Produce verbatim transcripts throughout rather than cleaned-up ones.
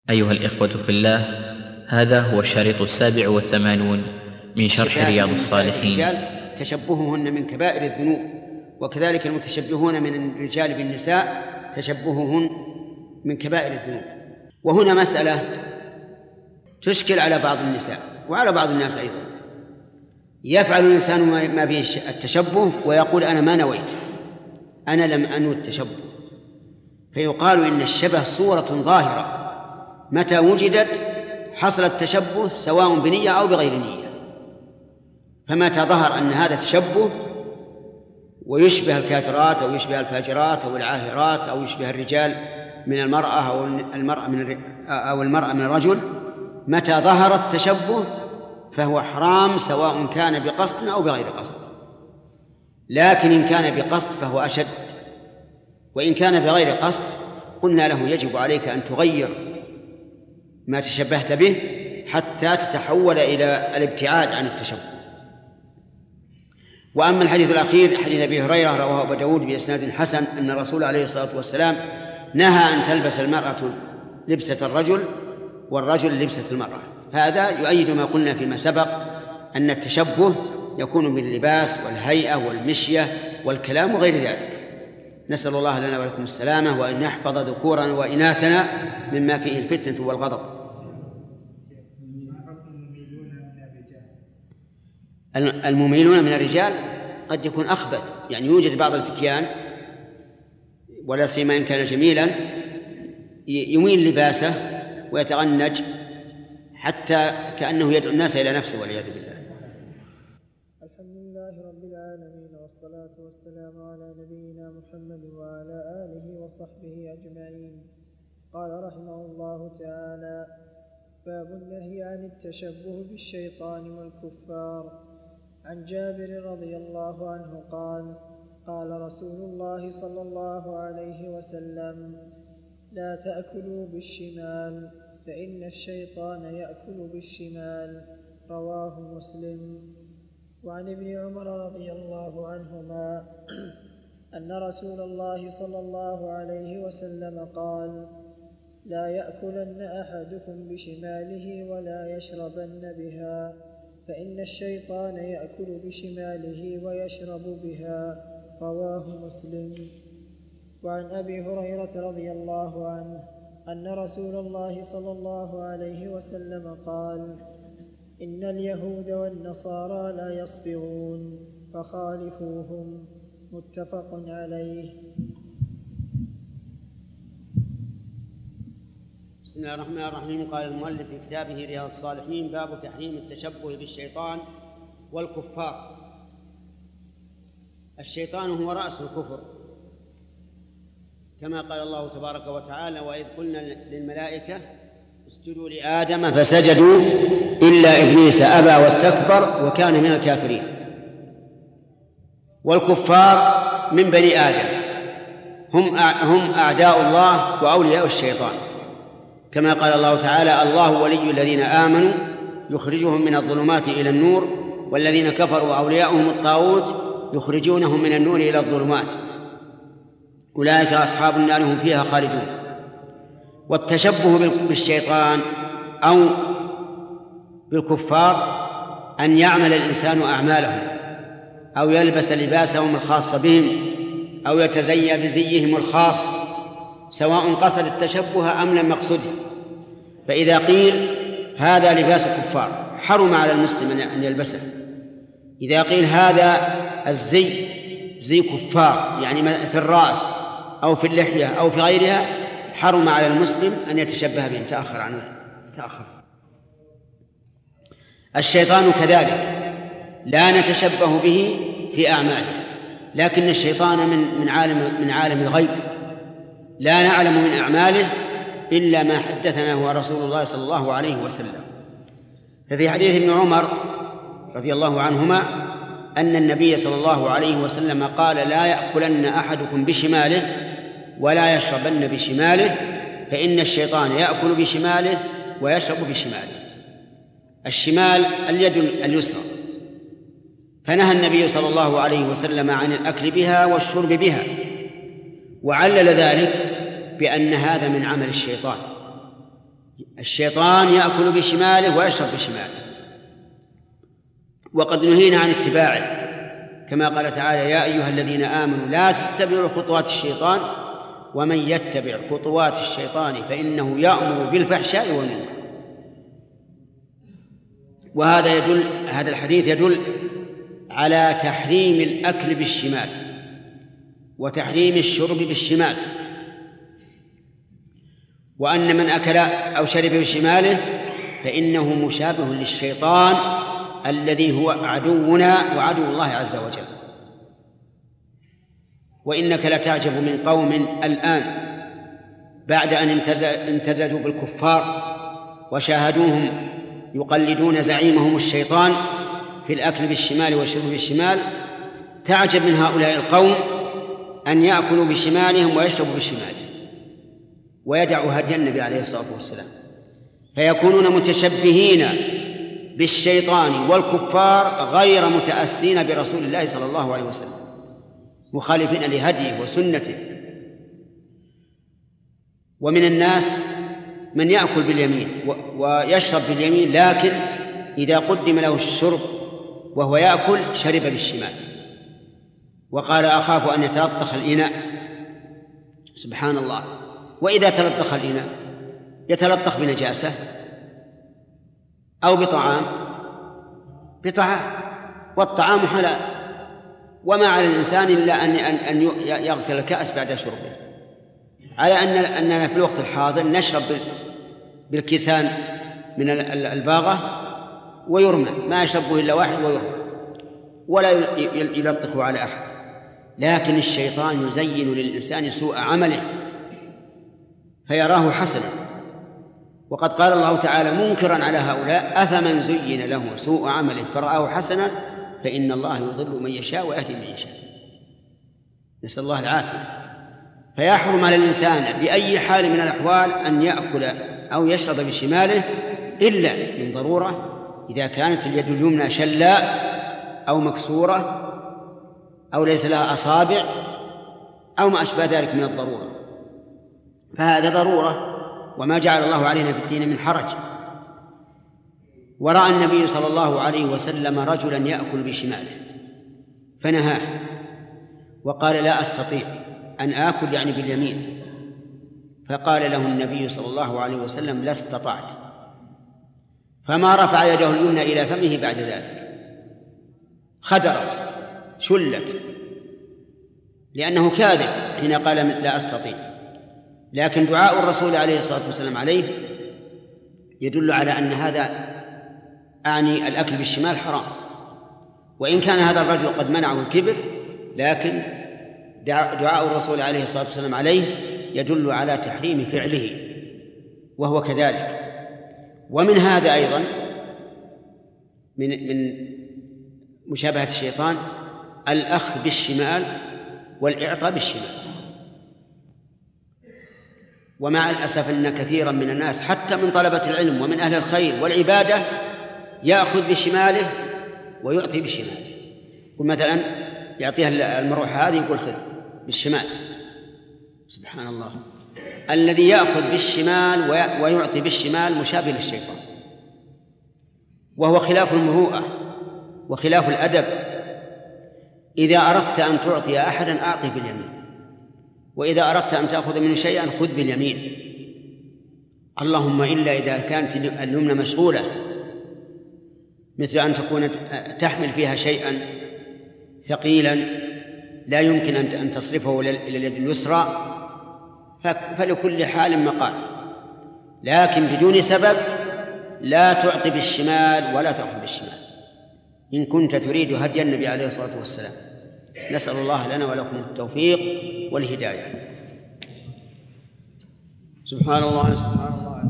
أيها الإخوة في الله، هذا هو الشريط السابع والثمانون من شرح رياض الصالحين. الرجال تشبههن من كبائر الذنوب، وكذلك المتشبهون من الرجال بالنساء تشبههن من كبائر الذنوب. وهنا مسألة تشكل على بعض النساء وعلى بعض الناس أيضا. يفعل الإنسان ما به التشبه ويقول أنا ما نويت، أنا لم أنوي التشبه، فيقال إن الشبه صورة ظاهرة متى وجدت حصل التشبه سواء بنية أو بغير نية. فمتى ظهر أن هذا تشبه ويشبه الكافرات أو يشبه الفاجرات أو العاهرات أو يشبه الرجال من المرأة أو المرأة من أو المرأة من الرجل، متى ظهر التشبه فهو حرام سواء كان بقصد أو بغير قصد. لكن إن كان بقصد فهو أشد، وإن كان بغير قصد قلنا له يجب عليك أن تغير ما تشبهت به حتى تتحول إلى الابتعاد عن التشبه. وأما الحديث الأخير حديث أبي هريرة رواه أبو داود بإسناد حسن أن الرسول عليه الصلاة والسلام نهى أن تلبس المرأة لبسة الرجل والرجل لبسة المرأة. هذا يؤيد ما قلنا فيما سبق أن التشبه يكون باللباس والهيئة والمشية والكلام وغير ذلك. نسأل الله لنا ولكم السلامة، وأن يحفظ ذكورنا وإناثنا مما فيه الفتنة والغضب. المميلون من الرجال قد يكون أخبث، يعني يوجد بعض الفتيان ولا سيما إن كان جميلا يميل لباسه ويتغنج حتى كأنه يدعو الناس إلى نفسه والعياذ بالله. الحمد لله رب العالمين، والصلاة والسلام على نبينا محمد وعلى آله وصحبه أجمعين. قال رحمه الله تعالى: باب النهي عن التشبه بالشيطان والكفار. عن جابر رضي الله عنه قال: قال رسول الله صلى الله عليه وسلم: لا تأكلوا بالشمال فإن الشيطان يأكل بالشمال. رواه مسلم. وعن ابن عمر رضي الله عنهما أن رسول الله صلى الله عليه وسلم قال: لا يأكلن أحدكم بشماله ولا يشربن بها، فإن الشيطان يأكل بشماله ويشرب بها. رواه مسلم. وعن أبي هريرة رضي الله عنه أن رسول الله صلى الله عليه وسلم قال: إن اليهود والنصارى لا يصبغون فخالفوهم. متفق عليه. بسم الله الرحمن الرحيم. قال المؤلف في كتابه رياض الصالحين: باب تحريم التشبه بالشيطان والكفار. الشيطان هو رأس الكفر، كما قال الله تبارك وتعالى: وإذ قلنا للملائكة اسجدوا لآدم فسجدوا إلا إبليس أبى واستكبر وكان من الكافرين. والكفار من بني آدم هم هم أعداء الله وأولياء الشيطان، كما قال الله تعالى: الله ولي الذين آمنوا يخرجهم من الظلمات إلى النور، والذين كفروا أولياؤهم الطاغوت يخرجونهم من النور إلى الظلمات، أولئك أصحاب النار هم فيها خالدون. والتشبه بالشيطان أو بالكفار أن يعمل الإنسان أعمالهم أو يلبس لباسهم الخاص بهم أو يتزيى بزيهم الخاص، سواء قصد التشبه أم لم يقصده. فإذا قيل هذا لباس كفار حرم على المسلم أن يلبسه. إذا قيل هذا الزي زي كفار، يعني في الرأس أو في اللحية أو في غيرها، حرم على المسلم أن يتشبه بهم. تأخر عنه تأخر. الشيطان كذلك لا نتشبه به في أعماله، لكن الشيطان من من عالم من عالم الغيب، لا نعلم من أعماله إلا ما حدثنا هو رسول الله صلى الله عليه وسلم. ففي حديث ابن عمر رضي الله عنهما أن النبي صلى الله عليه وسلم قال: لا يأكلن أحدكم بشماله ولا يشربن بشماله، فإن الشيطان يأكل بشماله ويشرب بشماله. الشمال اليد اليسرى، فنهى النبي صلى الله عليه وسلم عن الأكل بها والشرب بها، وعلل ذلك بأن هذا من عمل الشيطان، الشيطان يأكل بشماله ويشرب بشماله، وقد نهينا عن اتباعه كما قال تعالى: يا أيها الذين آمنوا لا تتبعوا خطوات الشيطان ومن يتبع خطوات الشيطان فإنه يأمر بالفحشاء والمنكر. وهذا يدل هذا الحديث يدل على تحريم الأكل بالشمال وتحريم الشرب بالشمال، وأن من أكل أو شرب بشماله فإنه مشابه للشيطان الذي هو عدونا وعدو الله عز وجل. وإنك لتعجب من قوم الآن بعد أن امتزجوا بالكفار وشاهدوهم يقلدون زعيمهم الشيطان في الأكل بالشمال والشرب بالشمال، تعجب من هؤلاء القوم أن يأكلوا بشمالهم ويشربوا بشمالهم ويدعوا هدي النبي عليه الصلاة والسلام، فيكونون متشبهين بالشيطان والكفار غير متأسين برسول الله صلى الله عليه وسلم، مخالفين لهديه وسنته. ومن الناس من يأكل باليمين ويشرب باليمين، لكن إذا قدم له الشرب وهو يأكل شرب بالشمال، وقال: أخاف أن يتلطخ الإناء. سبحان الله! وإذا تلطخ الإناء يتلطخ بنجاسة أو بطعام بطعام والطعام حلال، وما على الإنسان إلا أن أن يغسل الكأس بعد شربه، على أن أننا في الوقت الحاضر نشرب بالكيسان من الباغة ويرمى، ما يشربه إلا واحد ويرمى ولا يلطخه على أحد. لكن الشيطان يزين للإنسان سوء عمله فيراه حسنا، وقد قال الله تعالى منكرا على هؤلاء: أفمن زين له سوء عمله فرآه حسنا فإن الله يضل من يشاء ويهدي من يشاء. نسأل الله العافية. فيحرم على الإنسان بأي حال من الأحوال أن يأكل أو يشرب بشماله إلا من ضرورة، إذا كانت اليد اليمنى شلاء أو مكسورة أو ليس لها أصابع أو ما أشبه ذلك من الضرورة، فهذا ضرورة، وما جعل الله علينا في الدين من حرج. ورأى النبي صلى الله عليه وسلم رجلا يأكل بشماله فنهاه وقال: لا أستطيع أن آكل يعني باليمين. فقال له النبي صلى الله عليه وسلم: لا استطعت. فما رفع يده اليمنى إلى فمه بعد ذلك، خدرت شلت، لأنه كاذب حين قال لا أستطيع. لكن دعاء الرسول عليه الصلاة والسلام عليه يدل على أن هذا أعني الأكل بالشمال حرام، وإن كان هذا الرجل قد منعه الكبر، لكن دعاء الرسول عليه الصلاة والسلام عليه يدل على تحريم فعله، وهو كذلك. ومن هذا أيضا من من مشابهة الشيطان الأخذ بالشمال والإعطاء بالشمال. ومع الأسف أن كثيرا من الناس حتى من طلبة العلم ومن أهل الخير والعبادة يأخذ بشماله ويعطي بالشمال. يقول مثلا يعطيها المروحة هذه يقول خذ بالشمال. سبحان الله! الذي يأخذ بالشمال ويعطي بالشمال مشابه للشيطان، وهو خلاف المروءة وخلاف الأدب. إذا أردت أن تعطي أحدا أعطه باليمين، وإذا أردت أن تأخذ منه شيئا خذ باليمين، اللهم إلا إذا كانت اليمنى مشغولة، مثل أن تكون تحمل فيها شيئا ثقيلا لا يمكن أن تصرفه إلى اليد اليسرى، فلكل حال مقال. لكن بدون سبب لا تعطي بالشمال ولا تأخذ بالشمال إن كنت تريد هدي النبي عليه الصلاة والسلام. نسأل الله لنا ولكم التوفيق والهداية. سبحان الله سبحان الله.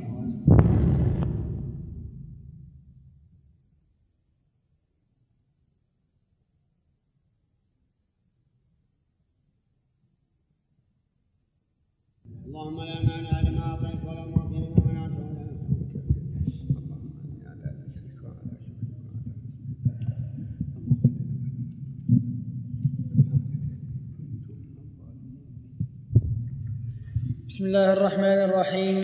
اللهم لا مانع لما أعطيت ولا معطي لما منعت ولا بسم الله الرحمن الرحيم.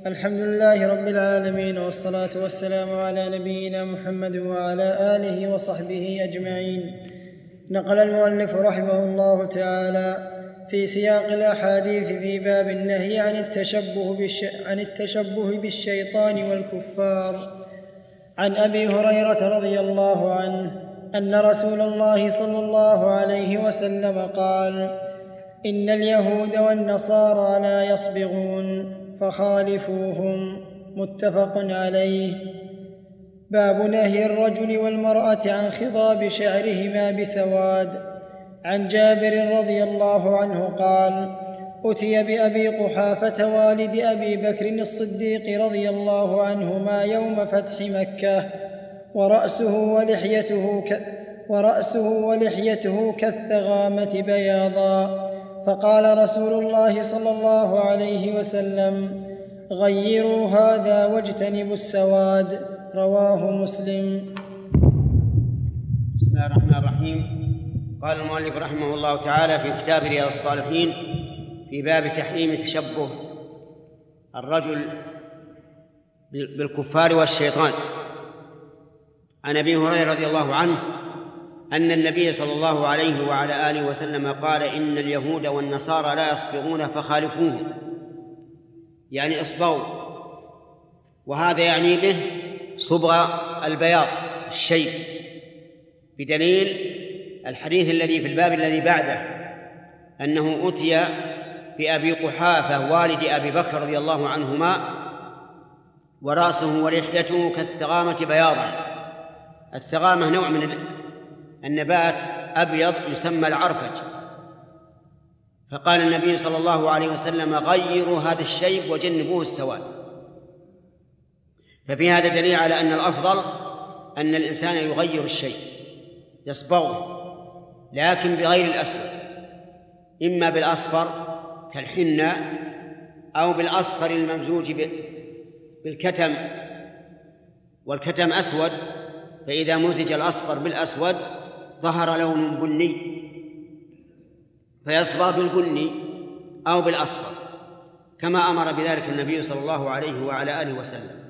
الحمد لله رب العالمين، والصلاة والسلام على نبينا محمد وعلى آله وصحبه أجمعين. نقل المؤلف رحمه الله تعالى في سياق الأحاديث في باب النهي عن التشبه, بالش... عن التشبه بالشيطان والكفار عن أبي هريرة رضي الله عنه أن رسول الله صلى الله عليه وسلم قال: إن اليهود والنصارى لا يصبغون فخالفوهم. متفق عليه. باب نهي الرجل والمرأة عن خضاب شعرهما بسواد. عن جابر رضي الله عنه قال: أتي بأبي قحافة والد أبي بكر الصديق رضي الله عنهما يوم فتح مكة ورأسه ولحيته, ك... ورأسه ولحيته كالثغامة بياضا، فقال رسول الله صلى الله عليه وسلم: غيروا هذا واجتنبوا السواد. رواه مسلم. بسم الله الرحمن الرحيم. قال المؤلف رحمه الله تعالى في كتاب رياض الصالحين في باب تحريم تشبه الرجل بالكفار والشيطان. عن أبي هريرة رضي الله عنه أن النبي صلى الله عليه وعلى آله وسلم قال: إن اليهود والنصارى لا يصبغون فخالفوهم، يعني اصبغوا، وهذا يعني به صبغ البياض الشيب، بدليل الحديث الذي في الباب الذي بعده أنه أتي بأبي قحافة والد أبي بكر رضي الله عنهما ورأسه ولحيته كالثغامة بياضا. الثغامة نوع من النبات أبيض يسمى العرفج، فقال النبي صلى الله عليه وسلم: غيروا هذا الشيب وجنبوه السواد. ففي هذا دليل على أن الأفضل أن الإنسان يغير الشيء، يصبغه، لكن بغير الأسود، إما بالأصفر كالحنة أو بالأصفر الممزوج بالكتم، والكتم أسود، فإذا مزج الأصفر بالأسود ظهر لون بني، فيصبغ بالبني أو بالأصفر، كما أمر بذلك النبي صلى الله عليه وعلى آله وسلم.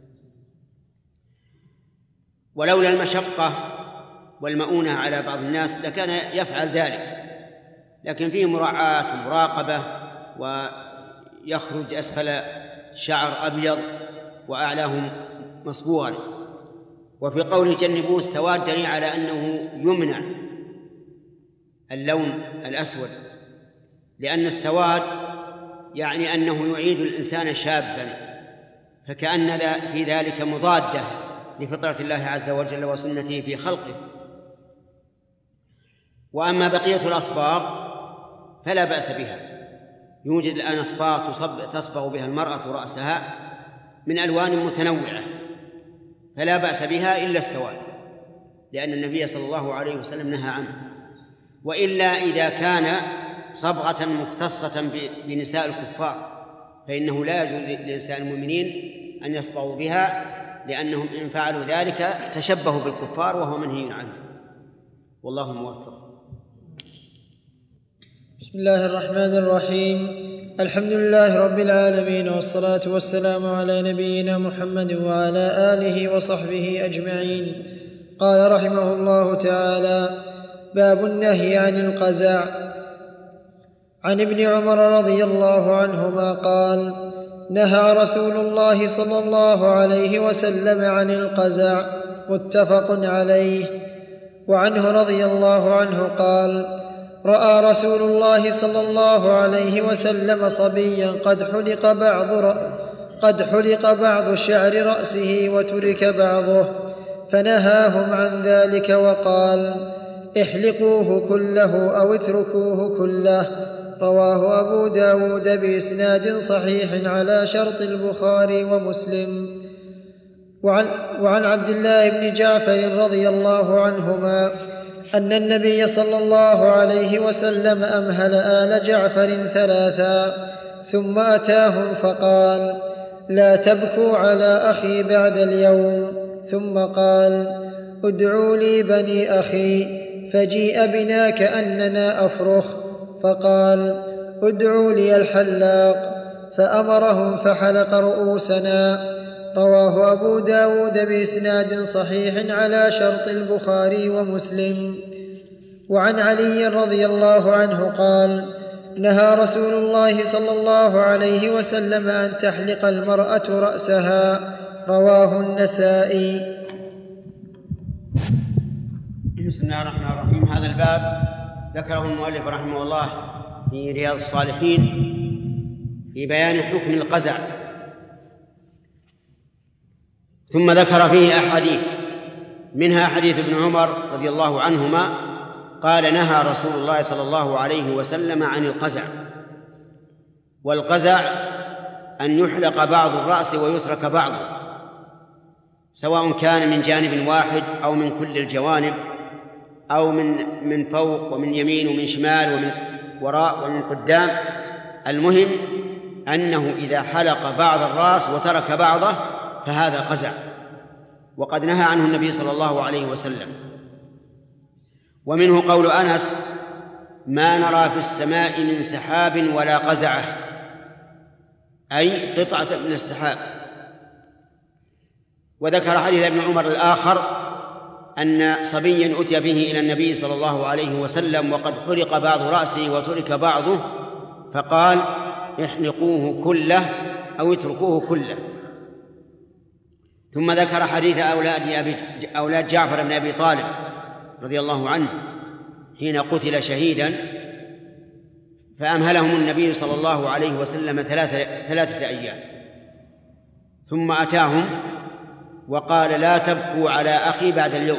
ولولا المشقة والمؤونة على بعض الناس لكان يفعل ذلك، لكن فيه مراعاة ومراقبة، ويخرج أسفل شعر أبيض وأعلاه مصبوغا. وفي قوله جنبوه السواد دليل على أنه يمنع اللون الأسود، لأن السواد يعني أنه يعيد الإنسان شابا، فكأن في ذلك مضادة لفطرة الله عز وجل وسنته في خلقه. وأما بقية الأصباغ فلا بأس بها، يوجد الآن أصباغ تصبغ بها المرأة رأسها من ألوان متنوعة، فلا بأس بها إلا السواد، لأن النبي صلى الله عليه وسلم نهى عنه. وإلا إذا كان صبغة مختصة بنساء الكفار فإنه لا يجوز لنساء المؤمنين أن يصبغوا بها، لأنهم إن فعلوا ذلك تشبهوا بالكفار وهو منهي عنه، والله موفق. بسم الله الرحمن الرحيم. الحمد لله رب العالمين، والصلاة والسلام على نبينا محمد وعلى آله وصحبه أجمعين. قال رحمه الله تعالى: باب النهي عن القزع. عن ابن عمر رضي الله عنهما قال: نهى رسول الله صلى الله عليه وسلم عن القزع. متفق عليه. وعنه رضي الله عنه قال: رأى رسول الله صلى الله عليه وسلم صبيا قد حلق بعض قد حلق بعض شعر رأسه وترك بعضه، فنهاهم عن ذلك وقال: احلقوه كله أو اتركوه كله. رواه أبو داود بإسناد صحيح على شرط البخاري ومسلم. وعن, وعن عبد الله بن جعفر رضي الله عنهما أن النبي صلى الله عليه وسلم أمهل آل جعفر ثلاثا، ثم أتاهم فقال: لا تبكوا على أخي بعد اليوم. ثم قال: ادعوا لي بني أخي، فجيء بنا كأننا أفرخ، فقال: ادعوا لي الحلاق، فأمرهم فحلق رؤوسنا. رواه أبو داود بإسناد صحيح على شرط البخاري ومسلم. وعن علي رضي الله عنه قال: نهى رسول الله صلى الله عليه وسلم أن تحلق المرأة رأسها. رواه النسائي. بسم الله الرحمن الرحيم. هذا الباب ذكره المؤلف رحمه الله في رياض الصالحين في بيان حكم القزع، ثم ذكر فيه أحاديث، منها حديث ابن عمر رضي الله عنهما قال: نهى رسول الله صلى الله عليه وسلم عن القزع. والقزع أن يحلق بعض الرأس ويترك بعضه، سواء كان من جانب واحد أو من كل الجوانب، أو من من فوق ومن يمين ومن شمال ومن وراء ومن قدام. المهم أنه إذا حلق بعض الرأس وترك بعضه فهذا قزع، وقد نهى عنه النبي صلى الله عليه وسلم. ومنه قول أنس: ما نرى في السماء من سحاب ولا قزعه، أي قطعة من السحاب. وذكر حديث ابن عمر الآخر أن صبيا أتي به إلى النبي صلى الله عليه وسلم وقد حلق بعض رأسه وترك بعضه، فقال: احلقوه كله أو اتركوه كله. ثم ذكر حديث أولاد, أبي أولاد جعفر بن أبي طالب رضي الله عنه حين قتل شهيدا، فأمهلهم النبي صلى الله عليه وسلم ثلاثة, ثلاثة أيام، ثم أتاهم وقال: لا تبكوا على أخي بعد اليوم،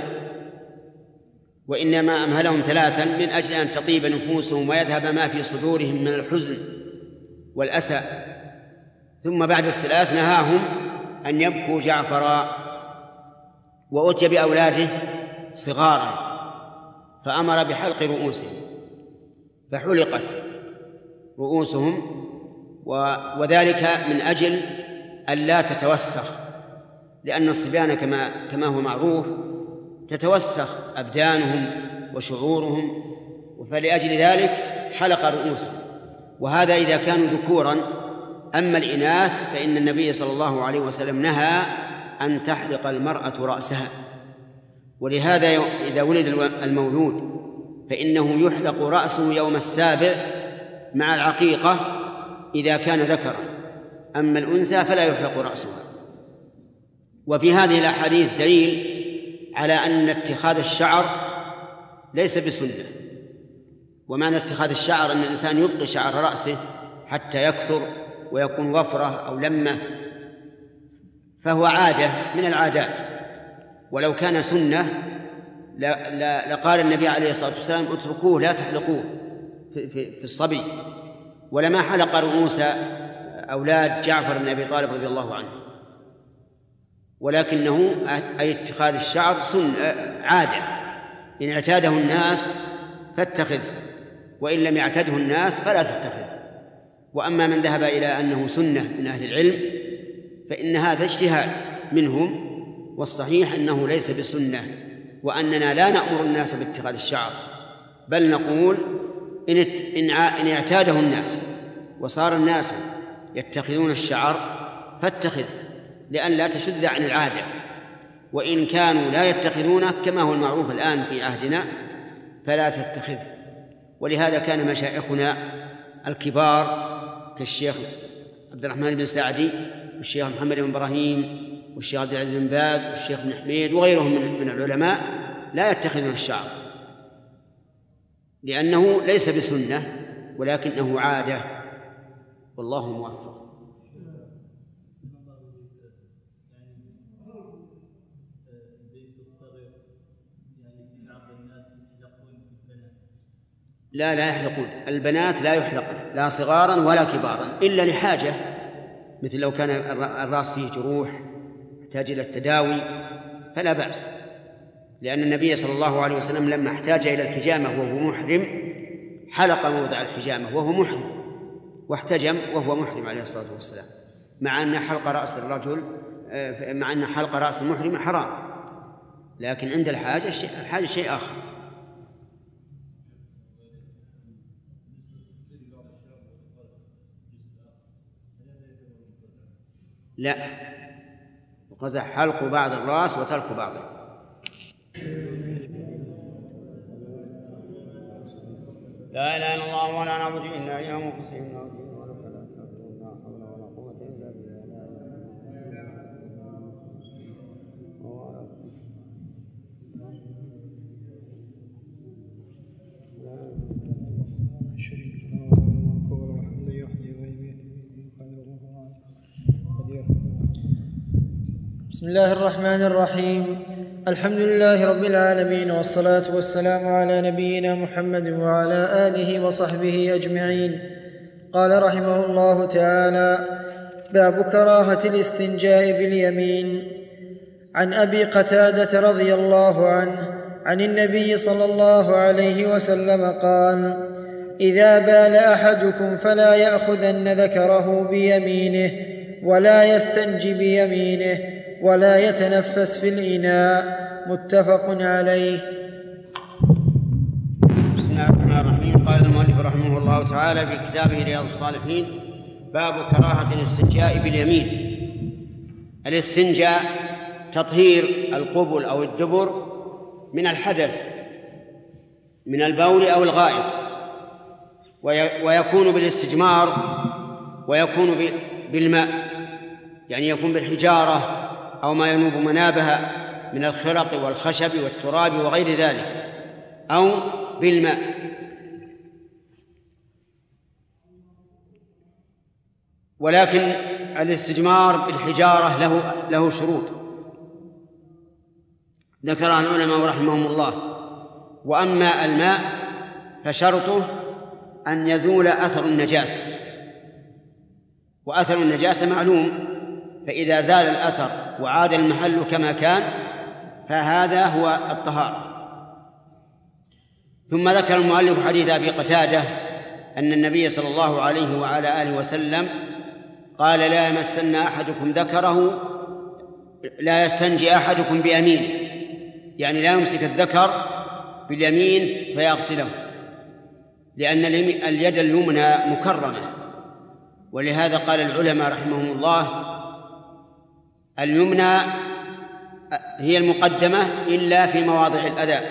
وإنما أمهلهم ثلاثا من أجل أن تطيب نفوسهم ويذهب ما في صدورهم من الحزن والأسى. ثم بعد الثلاث نهاهم أن يبكوا جعفرا. وأتي بأولاده صغارا فأمر بحلق رؤوسهم، فحلقت رؤوسهم، وذلك من أجل أن لا تتوسخ، لأن الصبيان كما كما هو معروف تتوسخ أبدانهم وشعورهم، فلأجل ذلك حلق رؤوسهم. وهذا إذا كانوا ذكورا. أما الإناث فإن النبي صلى الله عليه وسلم نهى أن تحلق المرأة رأسها. ولهذا إذا ولد المولود فإنه يحلق رأسه يوم السابع مع العقيقة إذا كان ذكرا، أما الأنثى فلا يحلق رأسها. وفي هذه الأحاديث دليل على أن اتخاذ الشعر ليس بسنة. ومعنى اتخاذ الشعر أن الإنسان يبقي شعر رأسه حتى يكثر ويكون وفرة أو لمة، فهو عادة من العادات. ولو كان سنة لقال النبي عليه الصلاة والسلام: اتركوه لا تحلقوه في, في, في الصبي. ولما حلق رؤوس أولاد جعفر بن أبي طالب رضي الله عنه، ولكنه أي اتخاذ الشعر سنة عادة، إن اعتاده الناس فاتخذ، وإن لم يعتده الناس فلا تتخذ. وأما من ذهب إلى أنه سنة من أهل العلم فإن هذا اجتهاد منهم، والصحيح أنه ليس بسنة، وأننا لا نأمر الناس باتخاذ الشعر، بل نقول إن إن اعتاده الناس وصار الناس يتخذون الشعر فاتخذ، لأن لا تشذ عن العادة. وإن كانوا لا يتخذونه كما هو المعروف الآن في عهدنا فلا تتخذ. ولهذا كان مشايخنا الكبار كالشيخ عبد الرحمن بن سعدي والشيخ محمد بن إبراهيم والشيخ عبد العزيز بن باز والشيخ بن حميد وغيرهم من العلماء لا يتخذون الشعر، لأنه ليس بسنة ولكنه عادة، والله موفق. لا لا يحلقون البنات، لا يحلقن لا صغارا ولا كبارا إلا لحاجة، مثل لو كان الرأس فيه جروح يحتاج إلى التداوي فلا بأس، لأن النبي صلى الله عليه وسلم لما احتاج إلى الحجامة وهو محرم حلق موضع الحجامة وهو محرم، واحتجم وهو محرم عليه الصلاة والسلام، مع أن حلق رأس الرجل مع أن حلق رأس المحرم حرام، لكن عند الحاجة شيء الحاجة شيء آخر. لا، القزح حلق بعض الرأس وترك بعضه. لا إله إلا الله ولا نعبد إلا إياه مخلصين له الدين ولو كره الكافرون لا حول ولا قوة إلا بالله. بسم الله الرحمن الرحيم. الحمد لله رب العالمين، والصلاة والسلام على نبينا محمد وعلى آله وصحبه أجمعين. قال رحمه الله تعالى: باب كراهة الاستنجاء باليمين. عن أبي قتادة رضي الله عنه عن النبي صلى الله عليه وسلم قال: إذا بال أحدكم فلا يأخذن ذكره بيمينه ولا يستنجي بيمينه ولا يتنفس في الإناء. متفق عليه. بسم الله الرحمن الرحيم. قال المؤلف رحمه الله تعالى في كتابه رياض الصالحين: باب كراهة الاستنجاء باليمين. الاستنجاء تطهير القبل أو الدبر من الحدث من البول أو الغائط، ويكون بالاستجمار ويكون بالماء، يعني يكون بالحجارة أو ما ينوب منابها من الخرق والخشب والتراب وغير ذلك، أو بالماء. ولكن الاستجمار بالحجارة له له شروط ذكرها العلماء رحمهم الله. وأما الماء فشرطه أن يزول أثر النجاسة، وأثر النجاسة معلوم، فإذا زال الأثر وعاد المحل كما كان فهذا هو الطهارة. ثم ذكر المؤلف حديث أبي قتادة أن النبي صلى الله عليه وعلى آله وسلم قال: لا يمسن أحدكم ذكره، لا يستنجي أحدكم بيمينه، يعني لا يمسك الذكر باليمين فيغسله، لأن اليد اليمنى مكرمة. ولهذا قال العلماء رحمهم الله: اليمنى هي المقدمة إلا في مواضع الأذى،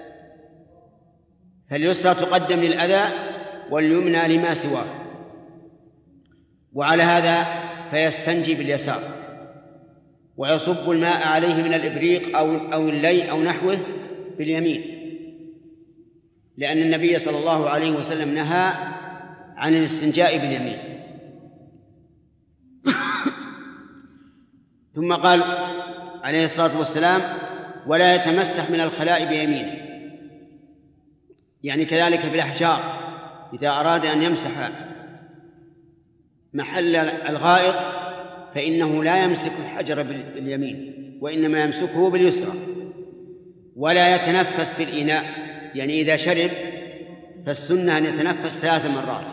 فاليسرى تقدم للأذى واليمنى لما سواه. وعلى هذا فيستنجي باليسار ويصب الماء عليه من الإبريق أو أو اللي أو نحوه باليمين، لأن النبي صلى الله عليه وسلم نهى عن الاستنجاء باليمين. ثم قال عليه الصلاة والسلام: ولا يتمسح من الخلاء بيمينه، يعني كذلك بالأحجار إذا أراد أن يمسح محل الغائط فإنه لا يمسك الحجر باليمين وإنما يمسكه باليسرى. ولا يتنفس في الإناء، يعني إذا شرب فالسنة أن يتنفس ثلاث مرات،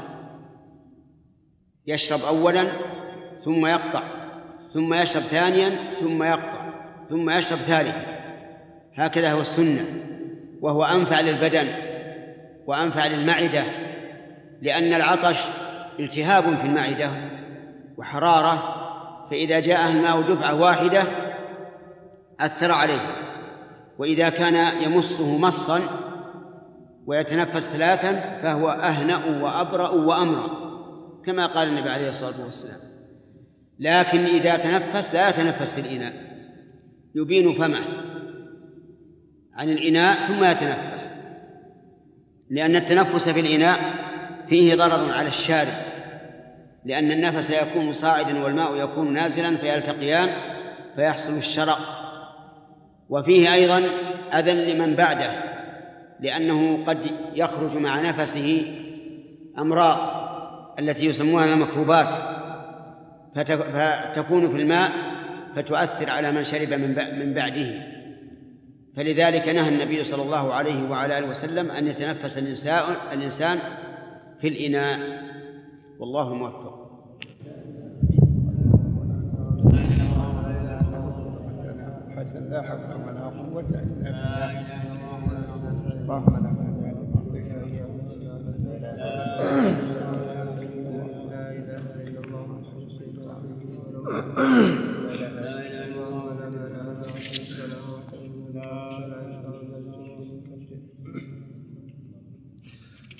يشرب أولا ثم يقطع، ثم يشرب ثانيا ثم يقطع، ثم يشرب ثالثا، هكذا هو السنة، وهو أنفع للبدن وأنفع للمعدة، لأن العطش التهاب في المعدة وحرارة، فإذا جاءه الماء دفعة واحدة أثر عليه. وإذا كان يمصه مصا ويتنفس ثلاثا فهو أهنأ وأبرأ وأمرأ، كما قال النبي عليه الصلاة والسلام. لكن إذا تنفس لا يتنفس في الإناء، يبين فمه عن الإناء ثم يتنفس، لأن التنفس في الإناء فيه ضرر على الشارب، لأن النفس يكون صاعدا والماء يكون نازلا فيلتقيان فيحصل الشرق. وفيه أيضا أذى لمن بعده، لأنه قد يخرج مع نفسه أمراض التي يسمونها الميكروبات فتكون في الماء فتؤثر على من شرب من بعده. فلذلك نهى النبي صلى الله عليه وعلى آله وسلم أن يتنفس الإنسان في الإناء، والله موفق. حسن لا حول ولا قوة إلا بالله. اللهم لا مانع لما أعطيت لا إله إلا الله.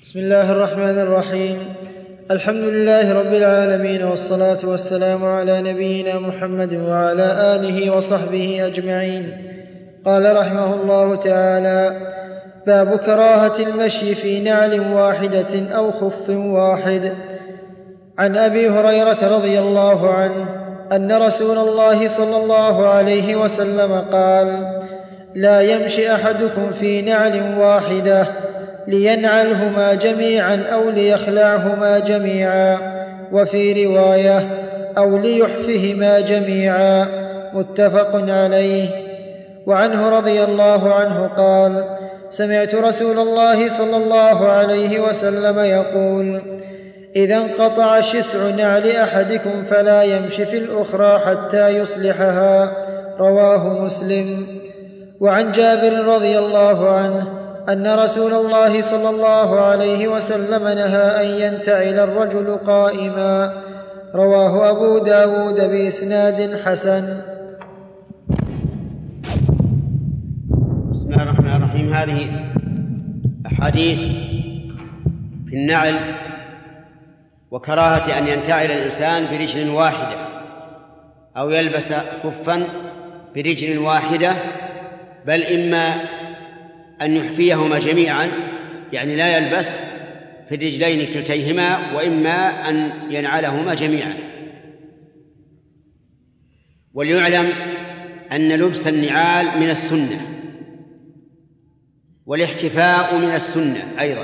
بسم الله الرحمن الرحيم. الحمد لله رب العالمين، والصلاة والسلام على نبينا محمد وعلى آله وصحبه أجمعين. قال رحمه الله تعالى: باب كراهة المشي في نعل واحدة أو خف واحد. عن أبي هريرة رضي الله عنه أن رسول الله صلى الله عليه وسلم قال: لا يمشي أحدكم في نعل واحدة لينعلهما جميعا أو ليخلعهما جميعا، وفي رواية: أو ليحفهما جميعا، متفق عليه. وعنه رضي الله عنه قال: سمعت رسول الله صلى الله عليه وسلم يقول: إذا انقطع شسع نعل أحدكم فلا يمشي في الأخرى حتى يصلحها. رواه مسلم. وعن جابر رضي الله عنه أن رسول الله صلى الله عليه وسلم نهى أن ينتعل الرجل قائما. رواه أبو داود بإسناد حسن. بسم الله الرحمن الرحيم. هذه أحاديث في النعل وكراهة أن ينتعل الإنسان برجل واحدة أو يلبس خفا برجل واحدة، بل إما أن يحفيهما جميعا، يعني لا يلبس في الرجلين كلتيهما، وإما أن ينعلهما جميعا. وليعلم أن لبس النعال من السنة، والاحتفاء من السنة أيضا،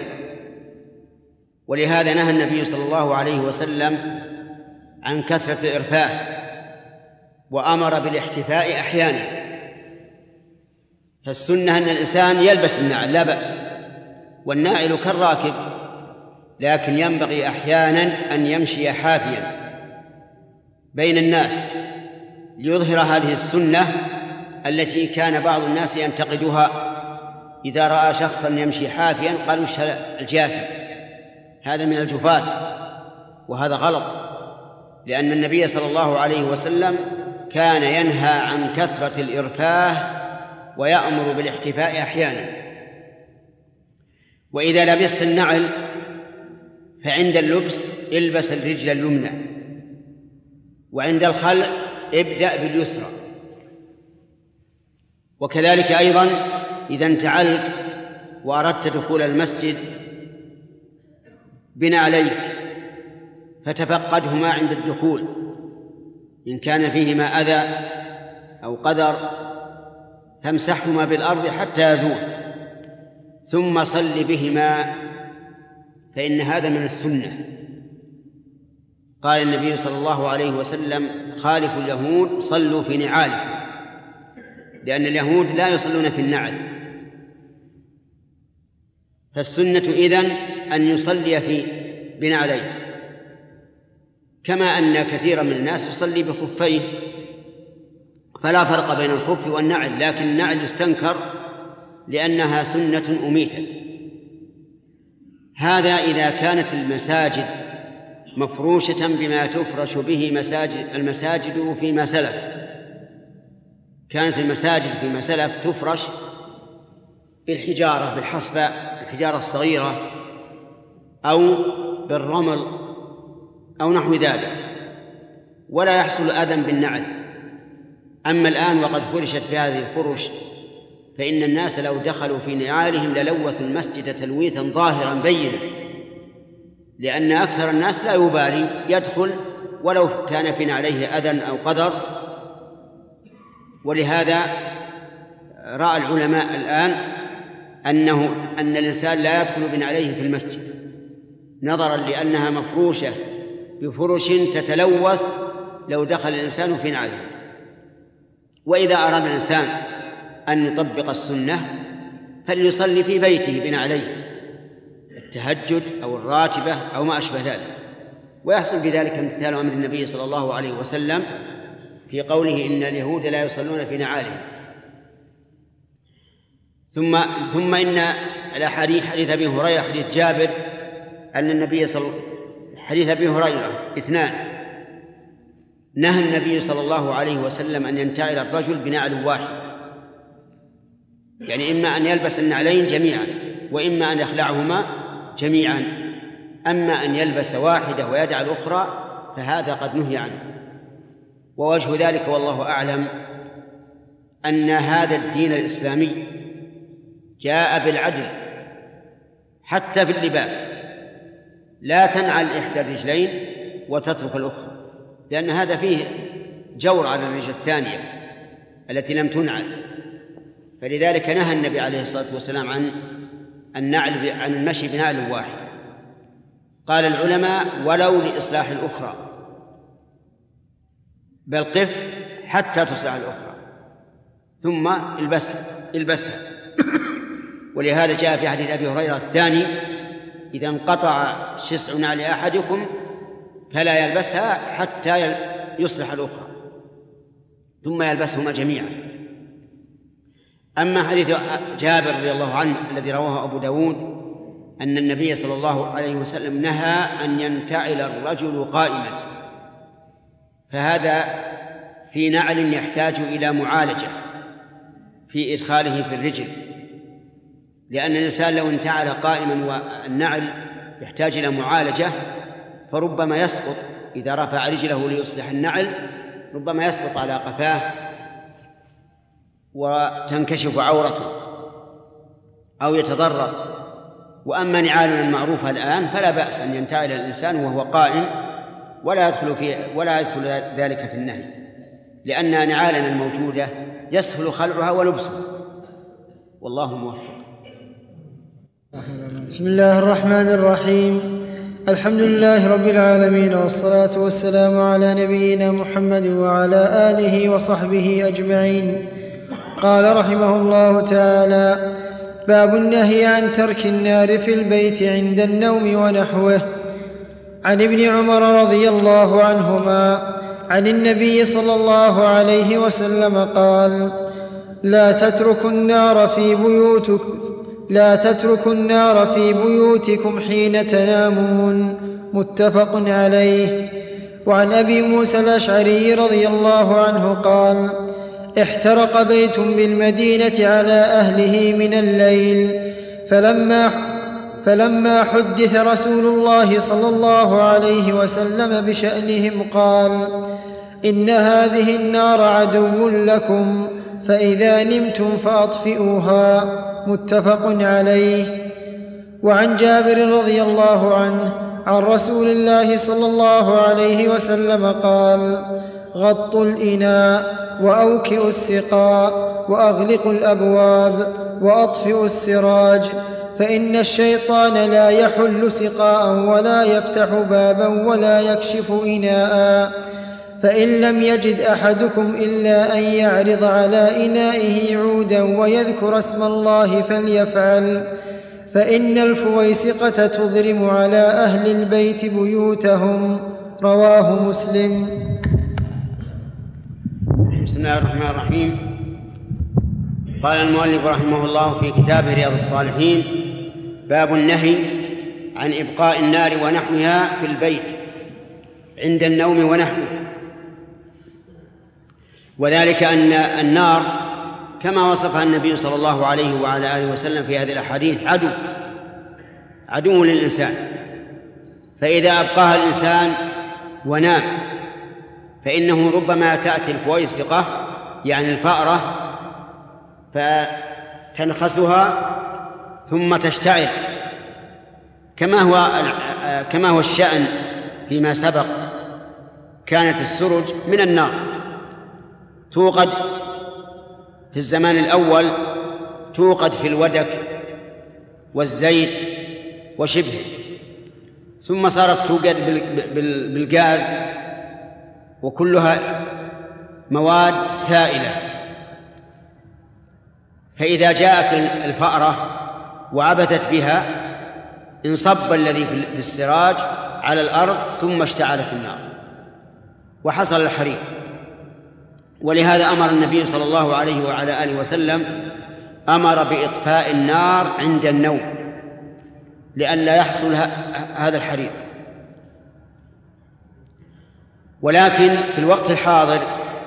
ولهذا نهى النبي صلى الله عليه وسلم عن كثرة الإرفاه، وأمر بالاحتفاء أحيانا. فالسنة أن الإنسان يلبس النعل لا بأس، والناعل كالراكب، لكن ينبغي أحيانا أن يمشي حافيا بين الناس ليظهر هذه السنة التي كان بعض الناس ينتقدها. إذا رأى شخصا يمشي حافيا قالوا الجافي، هذا من الجفاة، وهذا غلط، لأن النبي صلى الله عليه وسلم كان ينهى عن كثرة الإرفاه ويأمر بالاحتفاء أحيانا. وإذا لبست النعل فعند اللبس البس الرجل اليمنى، وعند الخلع ابدأ باليسرى. وكذلك أيضا إذا انتعلت وأردت دخول المسجد بنعليك فتفقدهما عند الدخول، إن كان فيهما أذى أو قدر فامسحهما بالأرض حتى يزول، ثم صل بهما، فإن هذا من السنة. قال النبي صلى الله عليه وسلم: خالفوا اليهود صلوا في نعالهم، لأن اليهود لا يصلون في النعل. فالسنة إذن أن يصلي في بنعليه، كما أن كثيرا من الناس يصلي بخفيه، فلا فرق بين الخف والنعل، لكن النعل يستنكر لأنها سنة أميتت. هذا إذا كانت المساجد مفروشة بما تفرش به مساجد المساجد فيما سلف. كانت المساجد فيما سلف تفرش بالحجارة، بالحصبة، الحجارة الصغيرة، أو بالرمل أو نحو ذلك، ولا يحصل أذى بالنعل. أما الآن وقد فرشت بهذه الفرش فإن الناس لو دخلوا في نعالهم للوثوا المسجد تلويثا ظاهرا بينا، لأن أكثر الناس لا يبالي، يدخل ولو كان في نعليه أذى أو قدر. ولهذا رأى العلماء الآن أنه أن الإنسان لا يدخل بنعليه في المسجد، نظرا لأنها مفروشة بفرش تتلوث لو دخل الإنسان في نعله. وإذا أراد الإنسان أن يطبق السنة فليصلي في بيته بنعليه، التهجد أو الراتبة أو ما أشبه ذلك، ويحصل بذلك امتثال أمر النبي صلى الله عليه وسلم في قوله: إن اليهود لا يصلون في نعالهم. ثم ثم إن الأحاديث، حديث أبي هريرة، حديث جابر، أن النبي صلى حديث أبي هريرة اثنان، نهى النبي صلى الله عليه وسلم أن ينتعل الرجل بنعل واحد، يعني إما أن يلبس النعلين جميعا، وإما أن يخلعهما جميعا. أما أن يلبس واحدة ويدع الأخرى فهذا قد نهي عنه. ووجه ذلك والله أعلم أن هذا الدين الإسلامي جاء بالعدل حتى في اللباس، لا تنعل إحدى الرجلين وتترك الأخرى، لأن هذا فيه جور على الرجل الثانية التي لم تنعل. فلذلك نهى النبي عليه الصلاة والسلام عن النعل عن المشي بنعل واحد. قال العلماء ولو لإصلاح الأخرى، بل قف حتى تصلح الأخرى ثم البسها البسها ولهذا جاء في حديث أبي هريرة الثاني: إذا انقطع شسع نعل أحدكم فلا يلبسها حتى يصلح الأخرى ثم يلبسهما جميعا. أما حديث جابر رضي الله عنه الذي رواه أبو داود أن النبي صلى الله عليه وسلم نهى أن ينتعل الرجل قائما، فهذا في نعل يحتاج إلى معالجة في إدخاله في الرجل، لأن الإنسان لو انتعل قائما والنعل يحتاج إلى معالجة فربما يسقط إذا رفع رجله ليصلح النعل، ربما يسقط على قفاه وتنكشف عورته أو يتضرر. وأما نعالنا المعروفة الآن فلا بأس أن ينتعل الإنسان وهو قائم ولا يدخل فيه ولا يدخل ذلك في النهي، لأن نعالنا الموجودة يسهل خلعها ولبسها، والله موفق. بسم الله الرحمن الرحيم. الحمد لله رب العالمين، والصلاة والسلام على نبينا محمد وعلى آله وصحبه أجمعين. قال رحمه الله تعالى: باب النهي عن ترك النار في البيت عند النوم ونحوه. عن ابن عمر رضي الله عنهما عن النبي صلى الله عليه وسلم قال: لا تتركوا النار في بيوتكم لا تتركوا النار في بيوتكم حين تنامون. متفق عليه. وعن أبي موسى الأشعري رضي الله عنه قال: احترق بيت بالمدينة على أهله من الليل، فلما فلما حدث رسول الله صلى الله عليه وسلم بشأنهم قال: إن هذه النار عدو لكم، فإذا نمتم فأطفئوها. متفق عليه. وعن جابر رضي الله عنه عن رسول الله صلى الله عليه وسلم قال: غطوا الإناء وأوكئوا السقاء وأغلقوا الأبواب وأطفئوا السراج، فإن الشيطان لا يحل سقاء ولا يفتح بابا ولا يكشف إناء، فإن لم يجد أحدكم إلا أن يعرض على إنائه عودا ويذكر اسم الله فليفعل، فإن الفويسقة تضرم على أهل البيت بيوتهم. رواه مسلم. بسم الله الرحمن الرحيم. قال المؤلف رحمه الله في كتابه رياض الصالحين: باب النهي عن إبقاء النار ونحوها في البيت عند النوم ونحوه. وذلك أن النار كما وصفها النبي صلى الله عليه وعلى آله وسلم في هذه الأحاديث عدو عدو للإنسان، فإذا أبقاها الإنسان ونام فإنه ربما تأتي الفويسقة يعني الفأرة فتنخسها ثم تشتعل، كما هو كما هو الشأن فيما سبق. كانت السرج من النار توقد في الزمان الأول، توقد في الودك والزيت وشبهه، ثم صارت توقد بالغاز، وكلها مواد سائلة. فإذا جاءت الفأرة وعبثت بها انصب الذي في السراج على الأرض ثم اشتعلت النار وحصل الحريق. ولهذا أمر النبي صلى الله عليه وعلى آله وسلم أمر بإطفاء النار عند النوم لئلا يحصل هذا الحريق. ولكن في الوقت الحاضر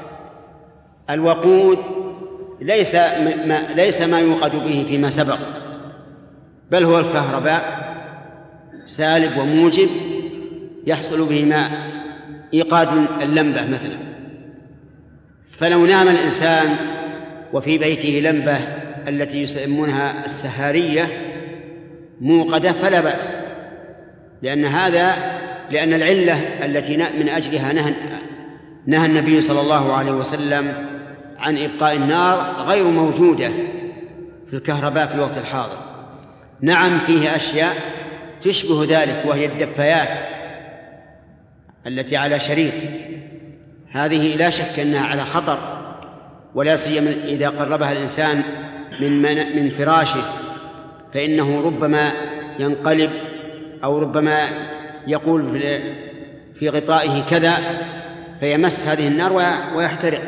الوقود ليس ما, ليس ما يوقد به فيما سبق، بل هو الكهرباء سالب وموجب يحصل بهما إيقاد اللمبة مثلا. فلو نام الإنسان وفي بيته لمبة التي يسمونها السهارية موقدة فلا بأس، لأن هذا لأن العلة التي من أجلها نهى, نهى النبي صلى الله عليه وسلم عن إبقاء النار غير موجودة في الكهرباء في الوقت الحاضر. نعم فيه أشياء تشبه ذلك وهي الدفايات التي على شريط، هذه لا شك أنها على خطر، ولا سيما إذا قربها الإنسان من من فراشه فإنه ربما ينقلب أو ربما يقول في غطائه كذا فيمس هذه النار ويحترق.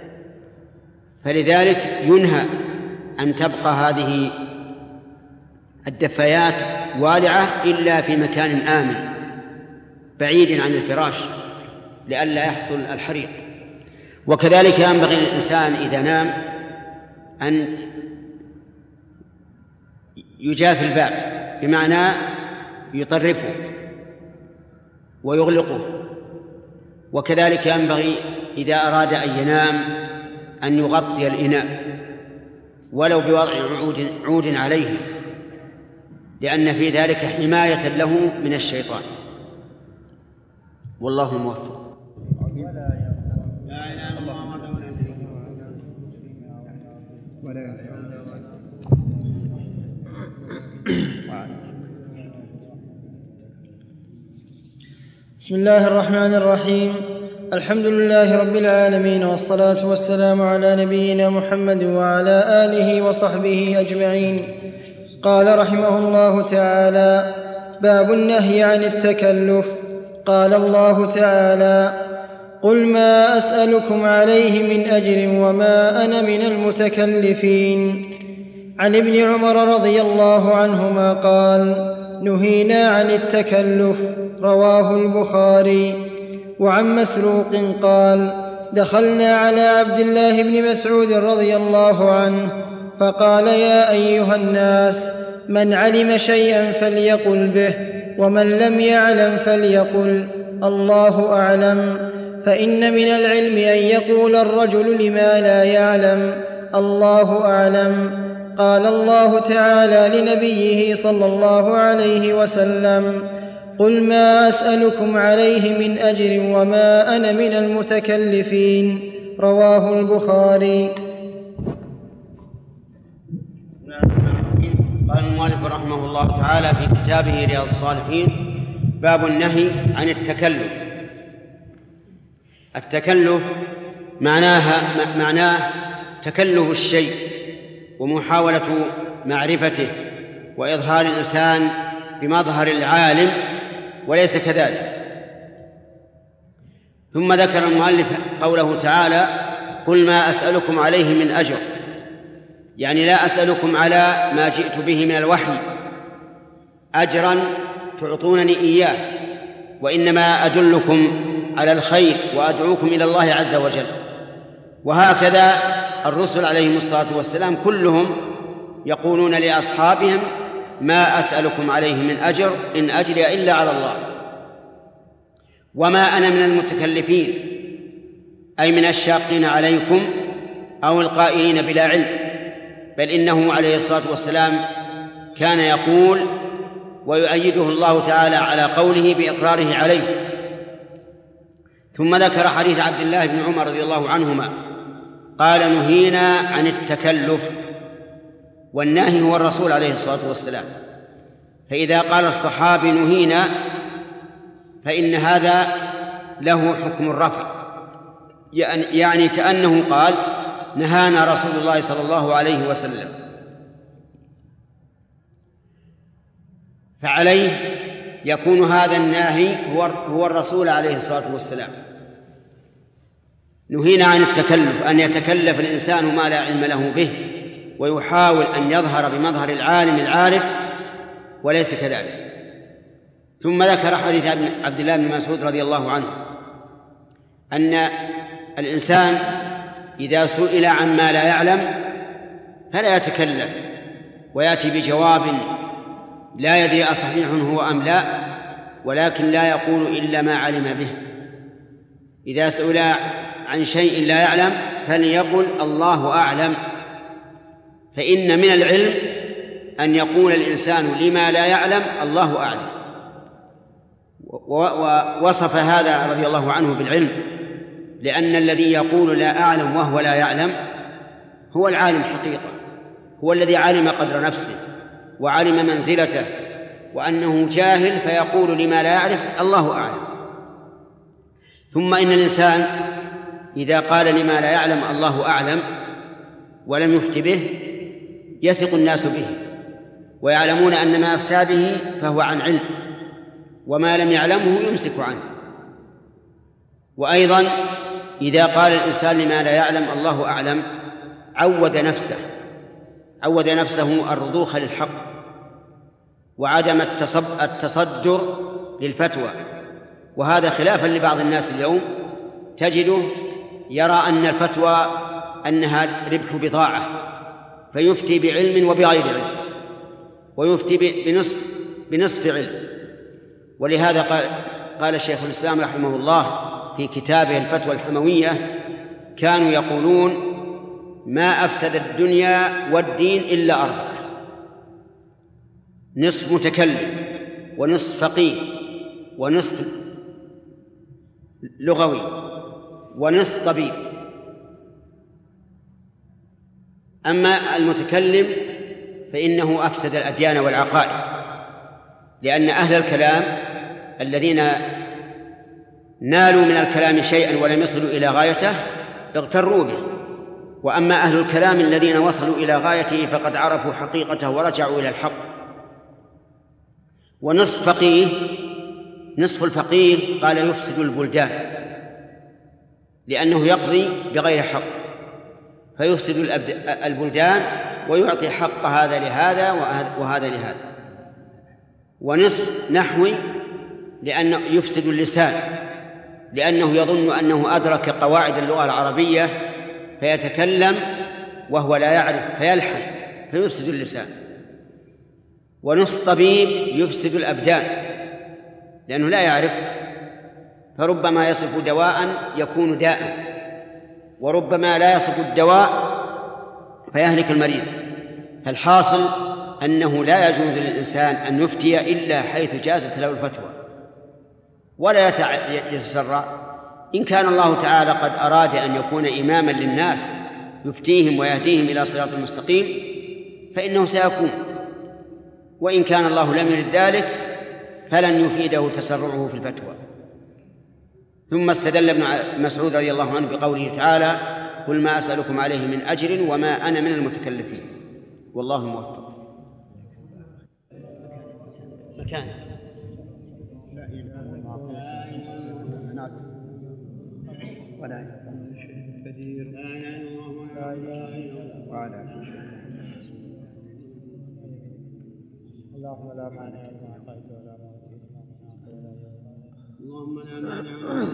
فلذلك ينهى أن تبقى هذه الدفايات والعة إلا في مكان آمن بعيد عن الفراش لئلا يحصل الحريق. وكذلك ينبغي للإنسان إذا نام أن يجافي الباب، بمعنى يطرفه ويغلقه. وكذلك ينبغي إذا أراد أن ينام أن يغطي الإناء ولو بوضع عود, عود عليه، لأن في ذلك حماية له من الشيطان. والله الموفق. بسم الله الرحمن الرحيم. الحمد لله رب العالمين، والصلاة والسلام على نبينا محمد وعلى آله وصحبه أجمعين. قال رحمه الله تعالى: باب النهي عن التكلف. قال الله تعالى: قل ما أسألكم عليه من أجر وما أنا من المتكلفين. عن ابن عمر رضي الله عنهما قال: نهينا عن التكلف. رواه البخاري. وعن مسروق قال: دخلنا على عبد الله بن مسعود رضي الله عنه فقال: يا أيها الناس، من علم شيئا فليقل به، ومن لم يعلم فليقل الله أعلم، فإن من العلم أن يقول الرجل لما لا يعلم الله أعلم. قال الله تعالى لنبيه صلى الله عليه وسلم: قل ما أسألكم عليه من أجر وما أنا من المتكلفين. رواه البخاري. قال المؤلف رحمه الله تعالى في كتابه رياض الصالحين: باب النهي عن التكلف. التكلف معناها معناه تكلف الشيء ومحاولة معرفته وإظهار الإنسان بمظهر العالم وليس كذلك. ثم ذكر المؤلف قوله تعالى: قل ما أسألكم عليه من أجر، يعني لا أسألكم على ما جئت به من الوحي أجرا تعطونني إياه، وإنما أدلكم على الخير وأدعوكم إلى الله عز وجل. وهكذا الرسل عليهم الصلاة والسلام كلهم يقولون لأصحابهم: ما أسألكم عليه من أجر إن أجري إلا على الله، وما أنا من المتكلفين، أي من الشاقين عليكم أو القائلين بلا علم، بل إنه عليه الصلاة والسلام كان يقول ويؤيده الله تعالى على قوله بإقراره عليه. ثم ذكر حديث عبد الله بن عمر رضي الله عنهما قال: نهينا عن التكلف، والناهي هو الرسول عليه الصلاة والسلام. فإذا قال الصحابي نهينا فإن هذا له حكم الرفع، يعني كأنه قال: نهانا رسول الله صلى الله عليه وسلم. فعليه يكون هذا الناهي هو الرسول عليه الصلاة والسلام. نهينا عن التكلف، أن يتكلف الإنسان ما لا علم له به ويحاول أن يظهر بمظهر العالم العارف وليس كذلك. ثم ذكر حديث عبد الله بن مسعود رضي الله عنه أن الإنسان إذا سئل عن ما لا يعلم فلا يتكلم ويأتي بجواب لا يدري أصحيح هو أم لا، ولكن لا يقول إلا ما علم به. إذا سئل عن شيء لا يعلم فليقل الله أعلم، فإن من العلم أن يقول الإنسان لما لا يعلم الله أعلم. ووصف هذا رضي الله عنه بالعلم، لأن الذي يقول لا أعلم وهو لا يعلم هو العالم حقيقة، هو الذي علم قدر نفسه وعلم منزلته، وأنه جاهل فيقول لما لا يعرف الله أعلم. ثم إن الإنسان إذا قال لما لا يعلم الله أعلم ولم يفت به يثق الناس به ويعلمون أن ما أفتى به فهو عن علم، وما لم يعلمه يمسك عنه. وأيضا إذا قال الإنسان لما لا يعلم الله أعلم عود نفسه عود نفسه الرضوخ للحق وعدم التصدر للفتوى. وهذا خلافا لبعض الناس اليوم، تجده يرى أن الفتوى أنها ربح بضاعة فيفتي بعلم وبغير علم، ويفتي بنصف, بنصف علم. ولهذا قال, قال الشيخ الإسلام رحمه الله في كتابه الفتوى الحموية: كانوا يقولون ما أفسد الدنيا والدين إلا أربعة: نصف متكلم، ونصف فقيه، ونصف لغوي، ونصف طبيب. أما المتكلم فإنه أفسد الأديان والعقائد، لأن أهل الكلام الذين نالوا من الكلام شيئا ولم يصلوا إلى غايته اغتروا به، وأما أهل الكلام الذين وصلوا إلى غايته فقد عرفوا حقيقته ورجعوا إلى الحق. ونصف فقيه، نصف الفقيه قال يفسد البلدان، لأنه يقضي بغير حق فيفسد البلدان ويعطي حق هذا لهذا وهذا لهذا. ونصف نحوي لأنه يفسد اللسان، لأنه يظن أنه أدرك قواعد اللغة العربية فيتكلم وهو لا يعرف فيلحن فيفسد اللسان. ونصف طبيب يفسد الأبدان، لأنه لا يعرف، فربما يصف دواء يكون داء، وربما لا يصف الدواء فيهلك المريض. فالحاصل أنه لا يجوز للإنسان أن يفتي إلا حيث جازت له الفتوى، ولا يتسرع. إن كان الله تعالى قد أراد أن يكون إماما للناس يفتيهم ويهديهم إلى صراط المستقيم فإنه سيكون، وإن كان الله لم يرد ذلك فلن يفيده تسرعه في الفتوى. ثم استدل ابن مسعود رضي الله عنه بقوله تعالى: قل ما أسألكم عليه من أجر وما أنا من المتكلفين، والله الموفق. مكان لا إله إلا الله ولا شيء كثير، لا إله إلا الله وعلى كل شيء. اللهم لا مانع لما أعطيت ولا معطي لما منعت. اللهم لا مانع.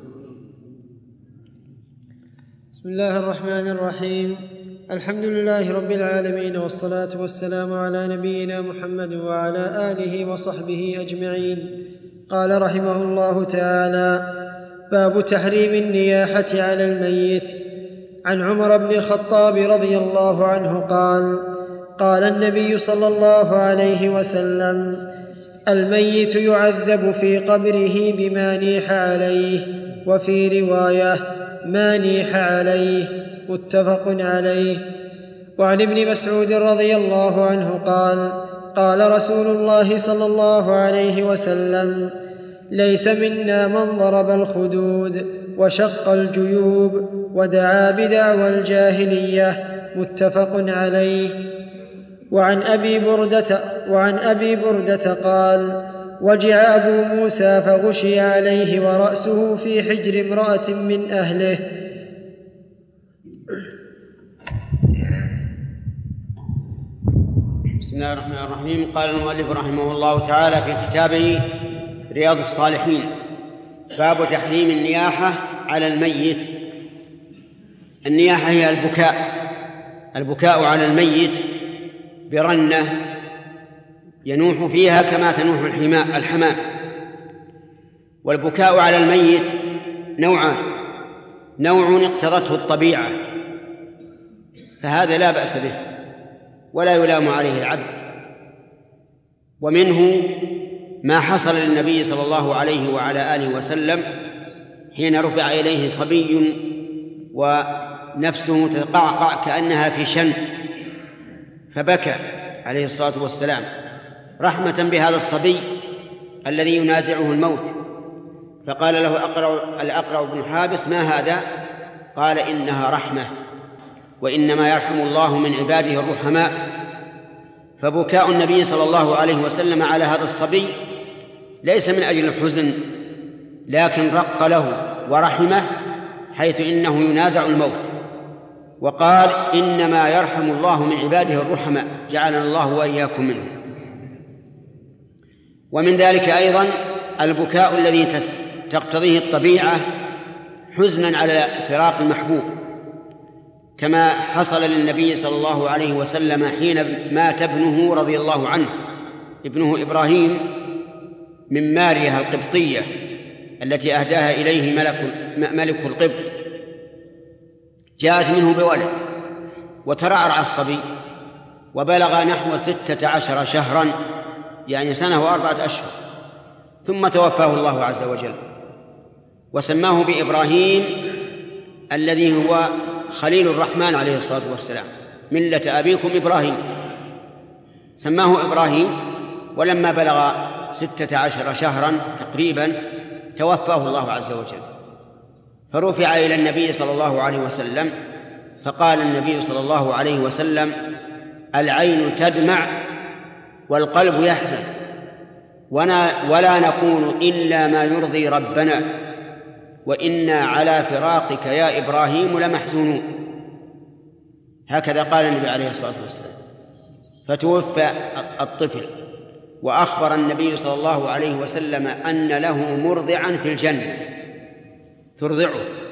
بسم الله الرحمن الرحيم. الحمد لله رب العالمين، والصلاة والسلام على نبينا محمد وعلى آله وصحبه أجمعين. قال رحمه الله تعالى: باب تحريم النياحة على الميت. عن عمر بن الخطاب رضي الله عنه قال: قال النبي صلى الله عليه وسلم: الميت يعذب في قبره بما نيح عليه، وفي رواية: ما نيح عليه، متفق عليه. وعن ابن مسعود رضي الله عنه قال: قال رسول الله صلى الله عليه وسلم: ليس منا من ضرب الخدود وشق الجيوب ودعا بدعوى الجاهلية، متفق عليه. وعن أبي بردة, وعن أبي بردة قال: وجع أبو موسى فغشي عليه ورأسه في حجر امرأة من أهله. بسم الله الرحمن الرحيم. قال المؤلف رحمه الله تعالى في كتابه رياض الصالحين: باب تحريم النياحة على الميت. النياحة هي البكاء البكاء على الميت برنة ينوح فيها كما تنوح الحمام. والبكاء على الميت نوعان: نوع اقتضته الطبيعة فهذا لا بأس به ولا يلام عليه العبد، ومنه ما حصل للنبي صلى الله عليه وعلى آله وسلم حين رفع إليه صبي ونفسه تقعقع كأنها في شن فبكى عليه الصلاة والسلام رحمة بهذا الصبي الذي ينازعه الموت، فقال له أقرع الأقرع بن حابس: ما هذا؟ قال: إنها رحمة، وإنما يرحم الله من عباده الرحماء. فبكاء النبي صلى الله عليه وسلم على هذا الصبي ليس من أجل الحزن، لكن رق له ورحمه، حيث إنه ينازع الموت، وقال: إنما يرحم الله من عباده الرحماء، جعلنا الله وإياكم منهم. ومن ذلك أيضا البكاء الذي تقتضيه الطبيعة حزنا على فراق المحبوب، كما حصل للنبي صلى الله عليه وسلم حين مات ابنه رضي الله عنه، ابنه إبراهيم، من ماريا القبطية التي أهداها إليه ملك, ملك القبط. جاءت منه بولد وترعرع الصبي وبلغ نحو ستة عشر شهرا، يعني سنة وأربعة أشهر، ثم توفاه الله عز وجل وسماه بإبراهيم الذي هو خليل الرحمن عليه الصلاة والسلام، ملة أبيكم إبراهيم، سماه إبراهيم. ولما بلغ ستة عشر شهرا تقريبا توفاه الله عز وجل، فرفع إلى النبي صلى الله عليه وسلم، فقال النبي صلى الله عليه وسلم: العين تدمع والقلب يحزن، ولا نقول إلا ما يرضي ربنا، وإنا على فراقك يا إبراهيم لمحزونون. هكذا قال النبي عليه الصلاة والسلام. فتوفى الطفل، وأخبر النبي صلى الله عليه وسلم أن له مرضعا في الجنة ترضعه.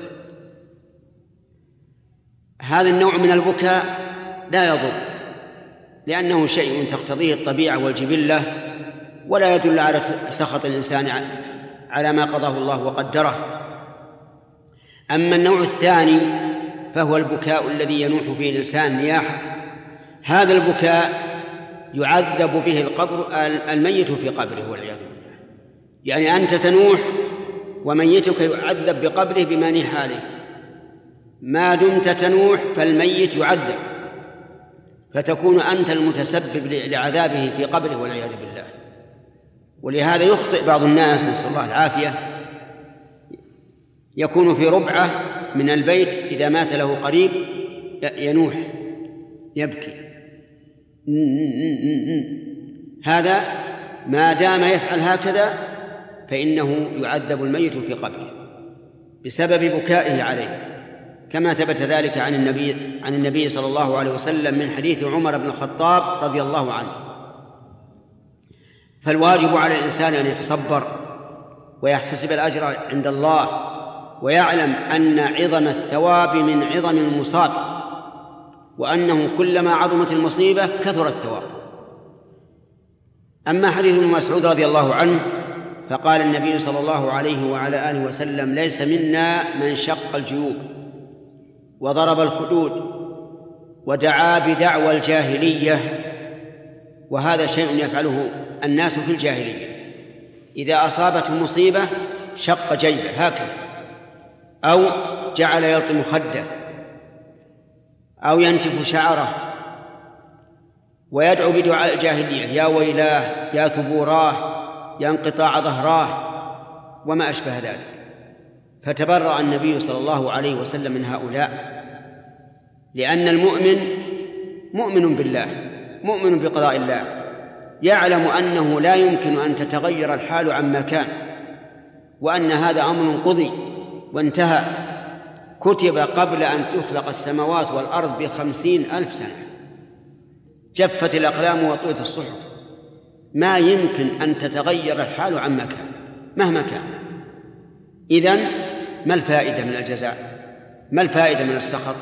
هذا النوع من البكاء لا يضر، لأنه شيء تقتضيه الطبيعة والجبلة، ولا يدل على سخط الإنسان على ما قضاه الله وقدره. أما النوع الثاني فهو البكاء الذي ينوح فيه الإنسان نياحة. هذا البكاء يعذب به القبر الميت في قبره والعياذ بالله، يعني أنت تنوح وميتك يعذب بقبره بما نيح عليه، ما دمت تنوح فالميت يعذب، فتكون أنت المتسبب لعذابه في قبره والعياذ بالله. ولهذا يخطئ بعض الناس، نسأل الله العافية، يكون في ربعة من البيت إذا مات له قريب ينوح يبكي، هذا ما دام يفعل هكذا فإنه يعذب الميت في قبره بسبب بكائه عليه، كما ثبت ذلك عن النبي عن النبي صلى الله عليه وسلم من حديث عمر بن الخطاب رضي الله عنه. فالواجب على الإنسان أن يتصبر ويحتسب الأجر عند الله، ويعلم أن عظم الثواب من عظم المصاب، وأنه كلما عظمت المصيبة كثر الثواب. أما حديث ابن مسعود رضي الله عنه فقال النبي صلى الله عليه وعلى آله وسلم: ليس منا من شق الجيوب وضرب الخدود ودعا بدعوى الجاهلية. وهذا شيء يفعله الناس في الجاهلية، إذا أصابته مصيبة شق جيبه هكذا، أو جعل يلطم خده، أو ينتف شعره، ويدعو بدعاء الجاهلية: يا ويلاه، يا ثبوراه، يا انقطاع ظهراه، وما أشبه ذلك. فتبرأ النبي صلى الله عليه وسلم من هؤلاء، لأن المؤمن مؤمن بالله، مؤمن بقضاء الله، يعلم أنه لا يمكن أن تتغير الحال عما كان، وأن هذا أمر قضي وانتهى، كتب قبل أن تخلق السماوات والأرض بخمسين ألف سنة، جفت الأقلام وطويت الصحف، ما يمكن أن تتغير الحال عما كان مهما كان. إذن ما الفائدة من الجزاء؟ ما الفائدة من السخط؟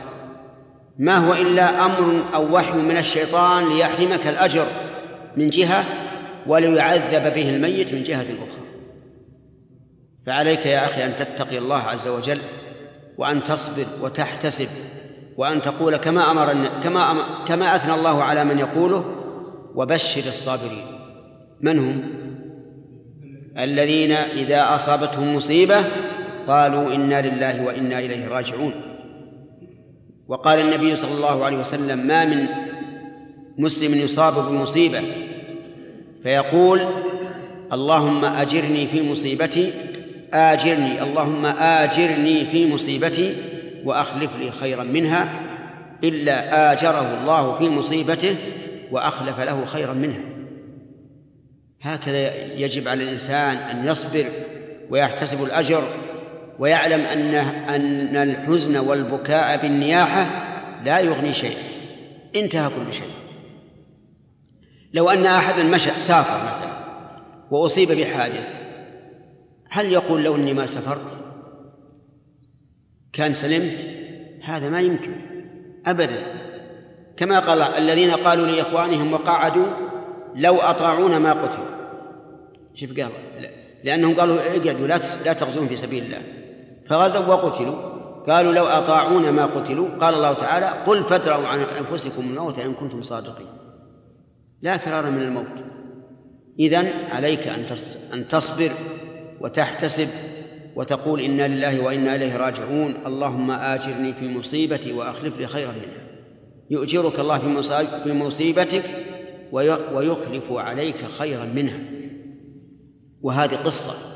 ما هو إلا أمر أو وحي من الشيطان ليحرمك الأجر من جهة، وليعذب به الميت من جهة أخرى. فعليك يا أخي أن تتقي الله عز وجل، وأن تصبر وتحتسب، وأن تقول كما أمر كما أمر كما أثنى الله على من يقوله: وبشر الصابرين. من هم؟ الذين إذا أصابتهم مصيبة قالوا إنا لله وإنا إليه راجعون. وقال النبي صلى الله عليه وسلم: ما من مسلم يصاب بمصيبة فيقول: اللهم أجرني في مصيبتي آجرني اللهم آجرني في مصيبتي وأخلف لي خيرا منها، إلا آجره الله في مصيبته وأخلف له خيرا منها. هكذا يجب على الإنسان أن يصبر ويحتسب الأجر، ويعلم أن أن الحزن والبكاء بالنياحة لا يغني شيء، انتهى كل شيء. لو أن أحدا مشى سافر مثلا وأصيب بحادث، هل يقول لو أني ما سافرت كان سلمت؟ هذا ما يمكن أبدا. كما قال الذين قالوا لإخوانهم وقعدوا لو أطاعونا ما قتلوا. شوف قال لأنهم قالوا اقعدوا لا تغزون في سبيل الله، فغزوا وقتلوا. قالوا لو أطاعونا ما قتلوا. قال الله تعالى: قل فادرءوا عن أنفسكم الموت إن كنتم صادقين. لا فرار من الموت. إذن عليك أن تصبر وتحتسب وتقول: إنا لله وإنا إليه راجعون، اللهم آجرني في مصيبتي وأخلف لي خيرا منها. يؤجرك الله في مصيبتك ويخلف عليك خيرا منها. وهذه قصة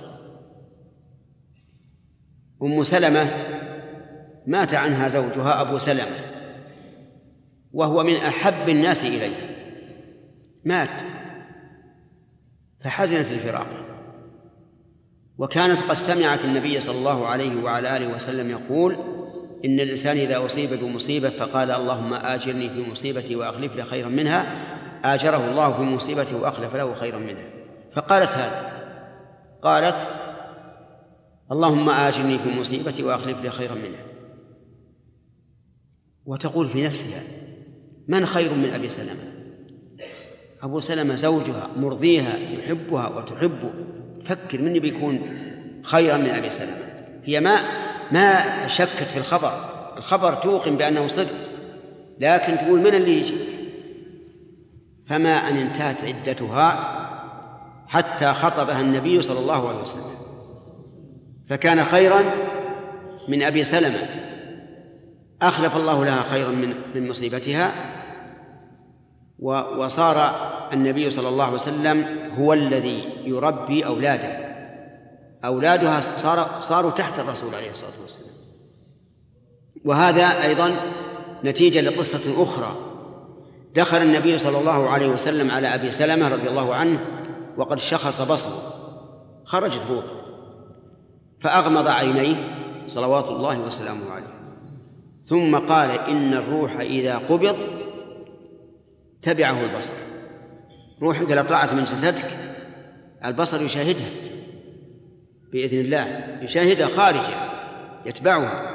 أم سلمة مات عنها زوجها أبو سلمة، وهو من أحب الناس إليه، مات فحزنت الفراق. وكانت قد سمعت النبي صلى الله عليه وعلى آله وسلم يقول: إن الإنسان إذا أصيب بمصيبة فقال اللهم آجرني في مصيبتي وأخلف لي خيرا منها، آجره الله في مصيبته وأخلف له خيرا منها. فقالت هذا، قالت: اللهم آجرني في مصيبتي وأخلف لي خيرا منها. وتقول في نفسها: من خير من أبي سلمة؟ أبو سلمة زوجها مرضيها يحبها وتحبه، فكر مني بيكون خيرا من أبي سلمة. هي ما ما شكت في الخبر، الخبر توقن بأنه صدق، لكن تقول من اللي يجي. فما أن انتهت عدتها حتى خطبها النبي صلى الله عليه وسلم، فكان خيرا من أبي سلمة، أخلف الله لها خيرا من من مصيبتها. وصار النبي صلى الله عليه وسلم هو الذي يربي أولاده، أولادها صار صاروا تحت الرسول عليه الصلاة والسلام. وهذا أيضا نتيجة لقصة أخرى. دخل النبي صلى الله عليه وسلم على أبي سلمة رضي الله عنه وقد شخص بصره، خرجت روح، فأغمض عينيه صلوات الله وسلامه عليه، ثم قال: إن الروح إذا قبض تبعه البصر. روحك لو طلعت من جسدك البصر يشاهدها بإذن الله، يشاهدها خارجة يتبعها.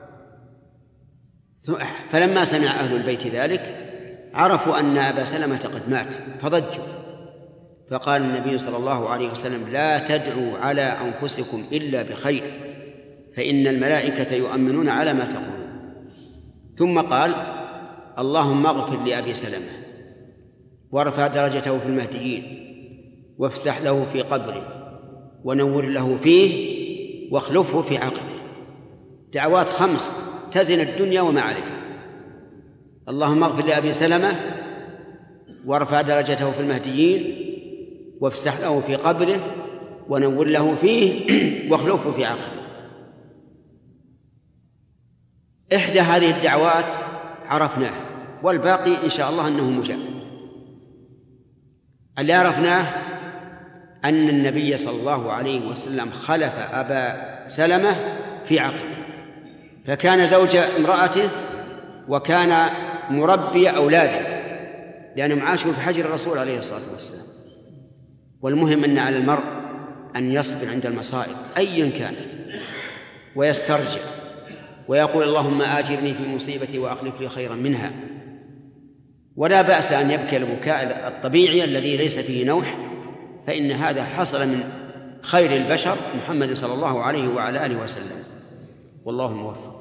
فلما سمع أهل البيت ذلك عرفوا أن أبا سلمة قد مات فضجوا. فقال النبي صلى الله عليه وسلم: لا تدعوا على أنفسكم إلا بخير، فإن الملائكة يؤمنون على ما تقولون. ثم قال: اللهم اغفر لأبي سلمة وارفع درجته في المهديين وافسح له في قبره ونور له فيه واخلفه في عقبه. دعوات خمس تزن الدنيا وما عليها: اللهم اغفر لأبي سلمة وارفع درجته في المهديين وافسح له في قبره ونور له فيه واخلفه في عقبه. إحدى هذه الدعوات عرفناها، والباقي إن شاء الله أنه مجاب. اللي عرفناه أن النبي صلى الله عليه وسلم خلف أبا سلمة في عقبه، فكان زوج امرأته وكان مربي أولاده، لأنهم عاشوا في حجر الرسول عليه الصلاة والسلام. والمهم أن على المرء أن يصبر عند المصائب أيا كانت ويسترجع ويقول: اللهم آجرني في مصيبتي وأخلف لي خيرا منها. ولا بأس أن يبكي البكاء الطبيعي الذي ليس فيه نوح، فإن هذا حصل من خير البشر محمد صلى الله عليه وعلى آله وسلم، والله موفق.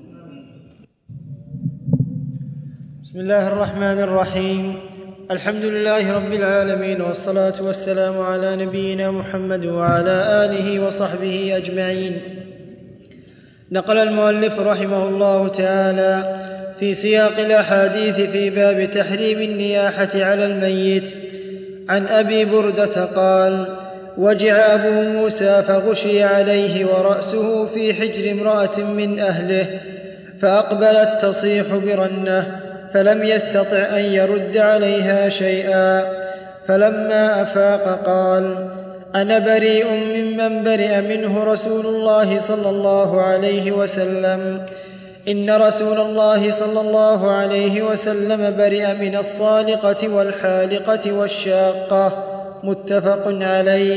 بسم الله الرحمن الرحيم. الحمد لله رب العالمين، والصلاة والسلام على نبينا محمد وعلى آله وصحبه أجمعين. نقل المؤلف رحمه الله تعالى في سياق الأحاديث في باب تحريم النياحة على الميت عن أبي بردة قال: وجع أبو موسى فغشي عليه ورأسه في حجر امرأة من أهله، فأقبلت تصيح برنة، فلم يستطع أن يرد عليها شيئا، فلما أفاق قال: أنا بريء ممن برئ منه رسول الله صلى الله عليه وسلم. إن رسول الله صلى الله عليه وسلم برئ من الصالقة والحالقة والشاقة. متفق عليه.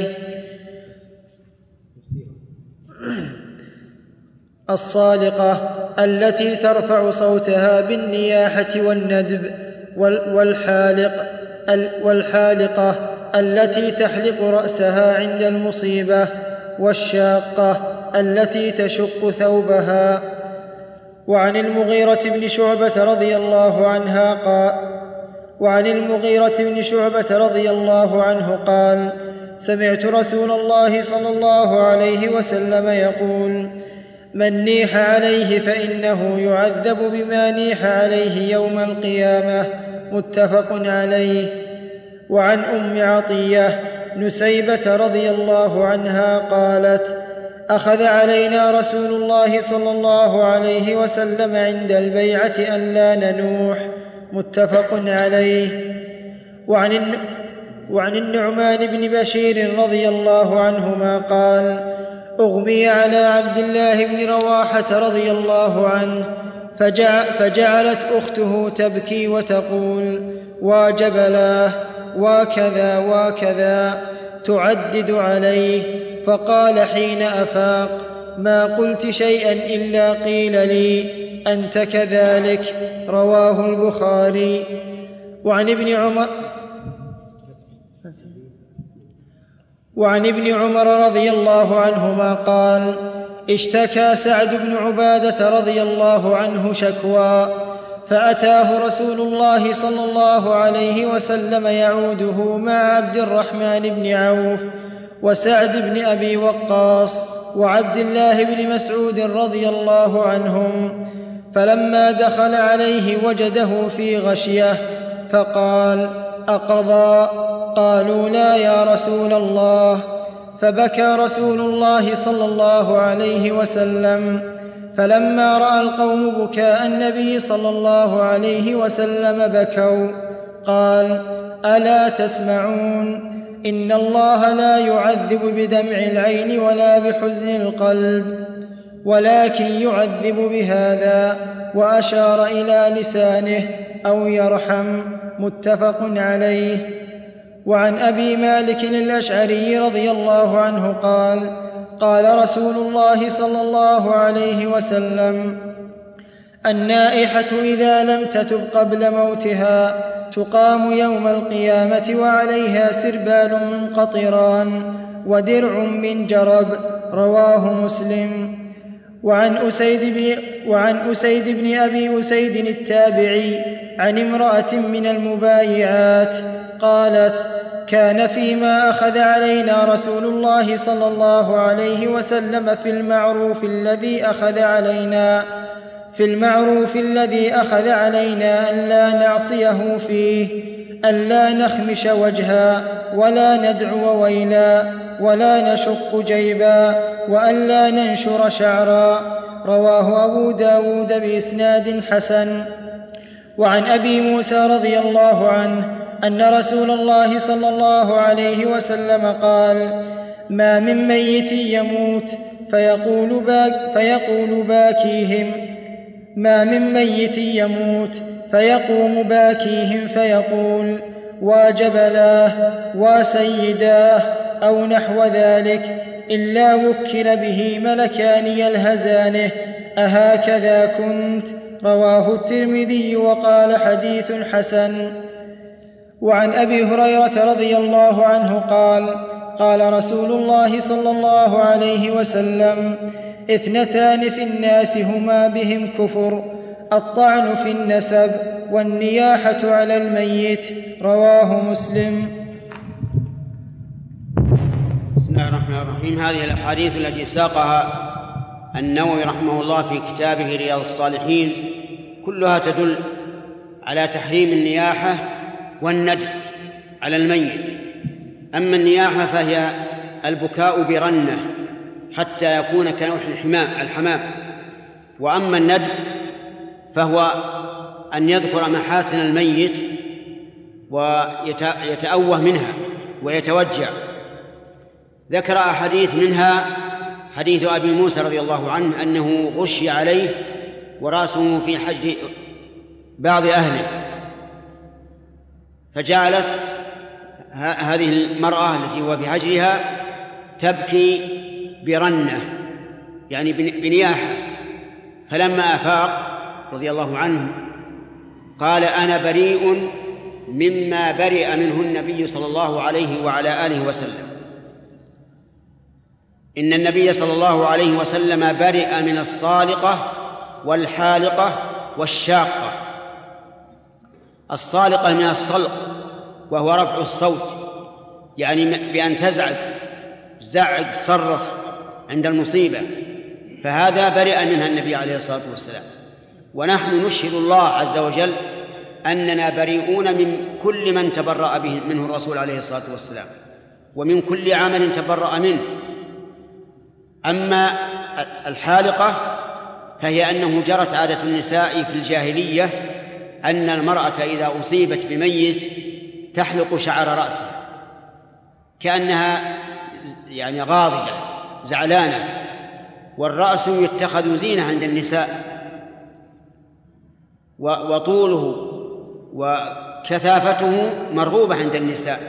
الصالقة التي ترفع صوتها بالنياحة والندب، والحالق والحالقة التي تحلق رأسها عند المصيبة، والشاقة التي تشق ثوبها. وعن المغيرة بن شعبة رضي الله عنها قال وعن المغيرة بن شعبة رضي الله عنه قال: سمعت رسول الله صلى الله عليه وسلم يقول: من نيح عليه فإنه يعذب بما نيح عليه يوم القيامة. متفق عليه. وعن أم عطية نسيبة رضي الله عنها قالت: أخذ علينا رسول الله صلى الله عليه وسلم عند البيعة أن لا ننوح. متفق عليه. وعن وعن النعمان بن بشير رضي الله عنهما قال: أغمي على عبد الله بن رواحة رضي الله عنه، فجع فجعلت أخته تبكي وتقول: وجبلاه وكذا وكذا، تعدد عليه، فقال حين أفاق: ما قلت شيئا إلا قيل لي أنت كذلك. رواه البخاري. وعن ابن عمر وعن ابن عمر رضي الله عنهما قال: اشتكى سعد بن عبادة رضي الله عنه شكوى، فأتاه رسول الله صلى الله عليه وسلم يعوده مع عبد الرحمن بن عوف وسعد بن أبي وقاص وعبد الله بن مسعود رضي الله عنهم، فلما دخل عليه وجده في غشية، فقال: أقضى؟ قالوا: لا يا رسول الله. فبكى رسول الله صلى الله عليه وسلم، فلما رأى القوم بكاء النبي صلى الله عليه وسلم بكوا. قال: ألا تسمعون؟ إن الله لا يعذب بدمع العين ولا بحزن القلب، ولكن يعذب بهذا، وأشار إلى لسانه، أو يرحم. متفق عليه. وعن أبي مالك الأشعري رضي الله عنه قال: قال رسول الله صلى الله عليه وسلم: النائحة إذا لم تتب قبل موتها تقام يوم القيامة وعليها سربال من قطران ودرع من جرب. رواه مسلم. وعن أسيد بن, وعن أسيد بن أبي أسيد التابعي عن امرأة من المبايعات قالت: كان فيما أخذ علينا رسول الله صلى الله عليه وسلم في المعروف الذي أخذ علينا في المعروف الذي أخذ علينا أن لا نعصيه فيه، أن لا نخمش وجها، ولا ندعو ويلا، ولا نشق جيبا، وأن لا ننشر شعرا. رواه أبو داود بإسناد حسن. وعن أبي موسى رضي الله عنه أن رسول الله صلى الله عليه وسلم قال: ما من ميت يموت فيقول, باك فيقول باكيهم ما من ميت يموت فيقوم باكيهم فيقول: وجبلاه وسيداه أو نحو ذلك، إلا وكل به ملكان يلهزانه: أهكذا كنت؟ رواه الترمذي وقال: حديث حسن. وعن أبي هريرة رضي الله عنه قال قال رسول الله صلى الله عليه وسلم اثنتان في الناس هما بهم كفر الطعن في النسب والنياحة على الميت رواه مسلم. بسم الله الرحمن الرحيم. هذه الأحاديث التي ساقها النووي رحمه الله في كتابه رياض الصالحين كلها تدل على تحريم النياحة والندب على الميت. أما النياحة فهي البكاء برنة حتى يكون كنوح الحمام، وأما الندب فهو أن يذكر محاسن الميت ويتأوه منها ويتوجع. ذكر أحاديث منها حديث أبي موسى رضي الله عنه أنه غشي عليه ورأسه في حجر بعض أهله، فجعلت هذه المرأة التي هو في حجرها تبكي برنة يعني بنياحة، فلما أفاق رضي الله عنه قال أنا بريء مما برئ منه النبي صلى الله عليه وعلى آله وسلم. إن النبي صلى الله عليه وسلم برئ من الصالقة والحالقة والشاقة. الصالقة من الصلق وهو رفع الصوت، يعني بأن تزعج زعج تصرخ عند المصيبة، فهذا برئ منها النبي عليه الصلاة والسلام. ونحن نشهد الله عز وجل أننا بريئون من كل من تبرأ به منه الرسول عليه الصلاة والسلام ومن كل عمل تبرأ منه. أما الحالقة فهي أنه جرت عادة النساء في الجاهلية أن المرأة إذا أصيبت بميت تحلق شعر رأسها كأنها يعني غاضبة زعلانة، والرأس يتخذ زينة عند النساء، وطوله وكثافته مرغوبة عند النساء.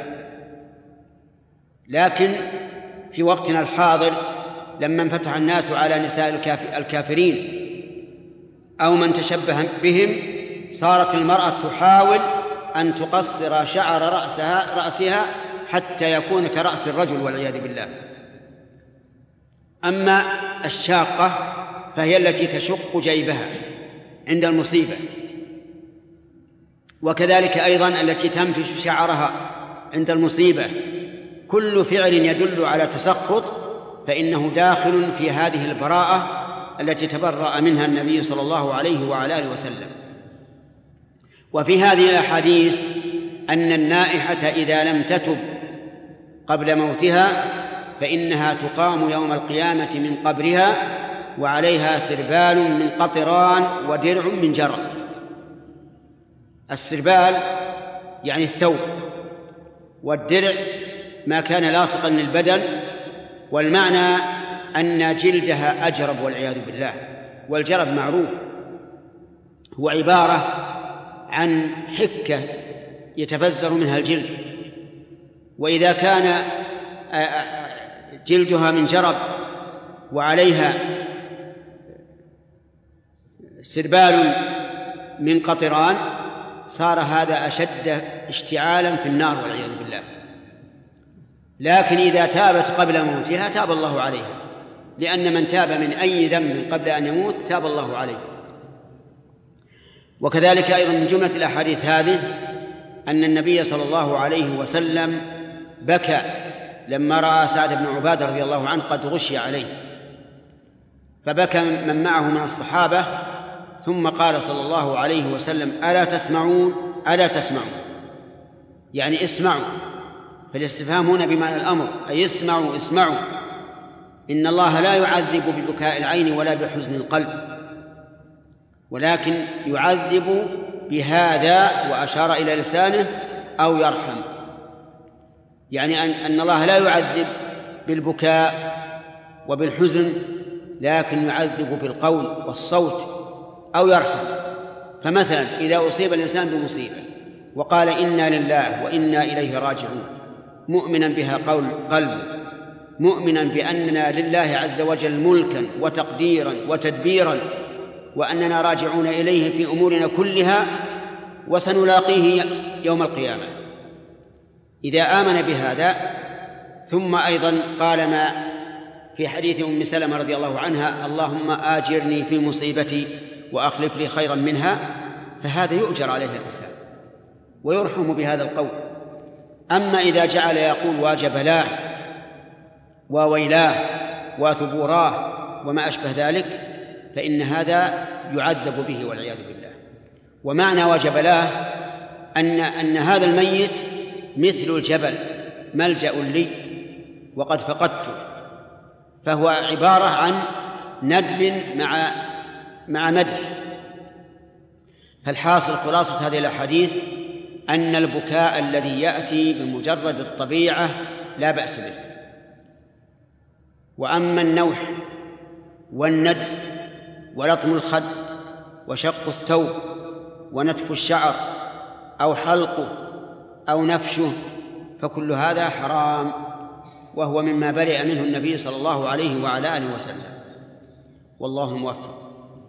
لكن في وقتنا الحاضر لما انفتح الناس على نساء الكافرين أو من تشبه بهم صارت المرأة تحاول أن تقصر شعر رأسها, رأسها حتى يكون كرأس الرجل والعياذ بالله. أما الشاقة فهي التي تشق جيبها عند المصيبة، وكذلك أيضا التي تنفش شعرها عند المصيبة. كل فعل يدل على تسخط فإنه داخل في هذه البراءة التي تبرأ منها النبي صلى الله عليه وعلى آله وسلم. وفي هذه الأحاديث أن النائحة إذا لم تتب قبل موتها فإنها تقام يوم القيامة من قبرها وعليها سربال من قطران ودرع من جرب. السربال يعني الثوب، والدرع ما كان لاصقا للبدن، والمعنى أن جلدها أجرب والعياذ بالله. والجرب معروف هو عبارة عن حكة يتفزر منها الجلد، وإذا كان جلدها من جرب وعليها سربال من قطران صار هذا أشد اشتعالا في النار والعياذ بالله. لكن إذا تابت قبل موتها تاب الله عليها، لأن من تاب من أي ذنب قبل أن يموت تاب الله عليه. وكذلك أيضا من جملة الأحاديث هذه أن النبي صلى الله عليه وسلم بكى لما رأى سعد بن عبادة رضي الله عنه قد غشي عليه، فبكى من معه من الصحابة، ثم قال صلى الله عليه وسلم ألا تسمعون ألا تسمعون، يعني اسمعوا. فالاستفهام هنا بمعنى الأمر، أي اسمعوا اسمعوا، إن الله لا يعذب ببكاء العين ولا بحزن القلب، ولكن يعذب بهذا، وأشار إلى لسانه، أو يرحم. يعني أن الله لا يعذب بالبكاء وبالحزن، لكن يعذب بالقول والصوت أو يرحم. فمثلا إذا أصيب الإنسان بمصيبة وقال إنا لله وإنا إليه راجعون، مؤمنا بها قول قلبه، مؤمنا بأننا لله عز وجل ملكا وتقديرا وتدبيرا، وأننا راجعون إليه في أمورنا كلها وسنلاقيه يوم القيامة، إذا آمن بهذا ثم أيضا قال ما في حديث أم سلمة رضي الله عنها: اللهم آجرني في مصيبتي وأخلف لي خيرا منها، فهذا يؤجر عليه الإنسان ويرحم بهذا القول. أما إذا جعل يقول واجبلاه وويلاه وثبوراه وما أشبه ذلك فإن هذا يعذب به والعياذ بالله. ومعنى وجبلاه أن, أن هذا الميت مثل الجبل ملجأ لي وقد فقدته، فهو عبارة عن ندب مع مع مدح. فالحاصل خلاصة هذه الأحاديث أن البكاء الذي يأتي بمجرد الطبيعة لا بأس به. وأما النوح والندب ولطم الخد وشق الثوب ونتف الشعر أو حلقه أو نفشه فكل هذا حرام، وهو مما برئ منه النبي صلى الله عليه وعلى آله وسلم، والله الموفق.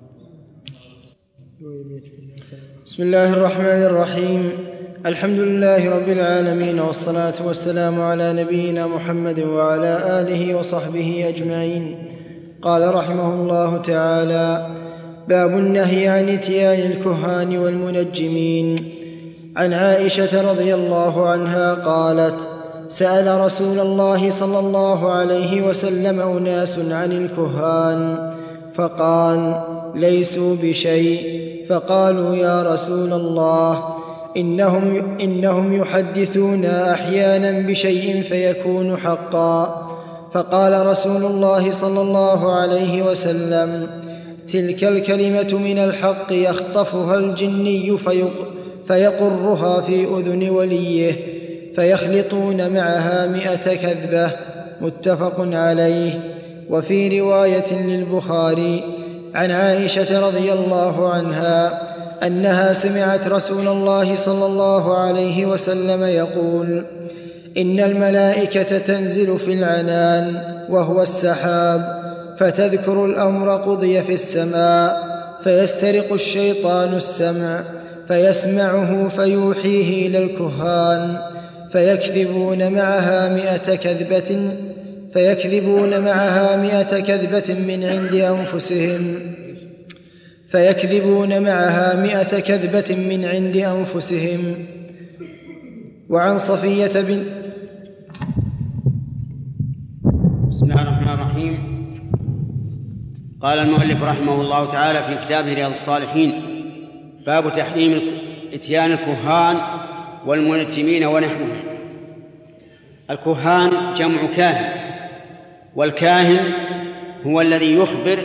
بسم الله الرحمن الرحيم. الحمد لله رب العالمين، والصلاة والسلام على نبينا محمد وعلى آله وصحبه أجمعين. قال رحمه الله تعالى: باب النهي عن اتيان الكهان والمنجمين. عن عائشة رضي الله عنها قالت: سأل رسول الله صلى الله عليه وسلم أناس عن الكهان فقال: ليسوا بشيء. فقالوا: يا رسول الله، إنهم, إنهم يحدثون أحيانا بشيء فيكون حقا. فقال رسول الله صلى الله عليه وسلم: تلك الكلمة من الحق يخطفها الجني فيقرها في أذن وليه فيخلطون معها مئة كذبة. متفق عليه. وفي رواية للبخاري عن عائشة رضي الله عنها أنها سمعت رسول الله صلى الله عليه وسلم يقول: إن الملائكة تنزل في العنان وهو السحاب فتذكر الأمر قضي في السماء، فيسترق الشيطان السمع فيسمعه فيوحيه إلى الكهان فيكذبون معها مئة كذبة فيكذبون معها مئة كذبة من عند أنفسهم فيكذبون معها مئة كذبة من عند أنفسهم. وعن صفية بن بسم الله الرحمن الرحيم. قال المؤلف رحمه الله تعالى في كتابه رياض الصالحين: باب تحريم اتيان الكهان والمنجمين ونحوهم. الكهان جمع كاهن، والكاهن هو الذي يخبر.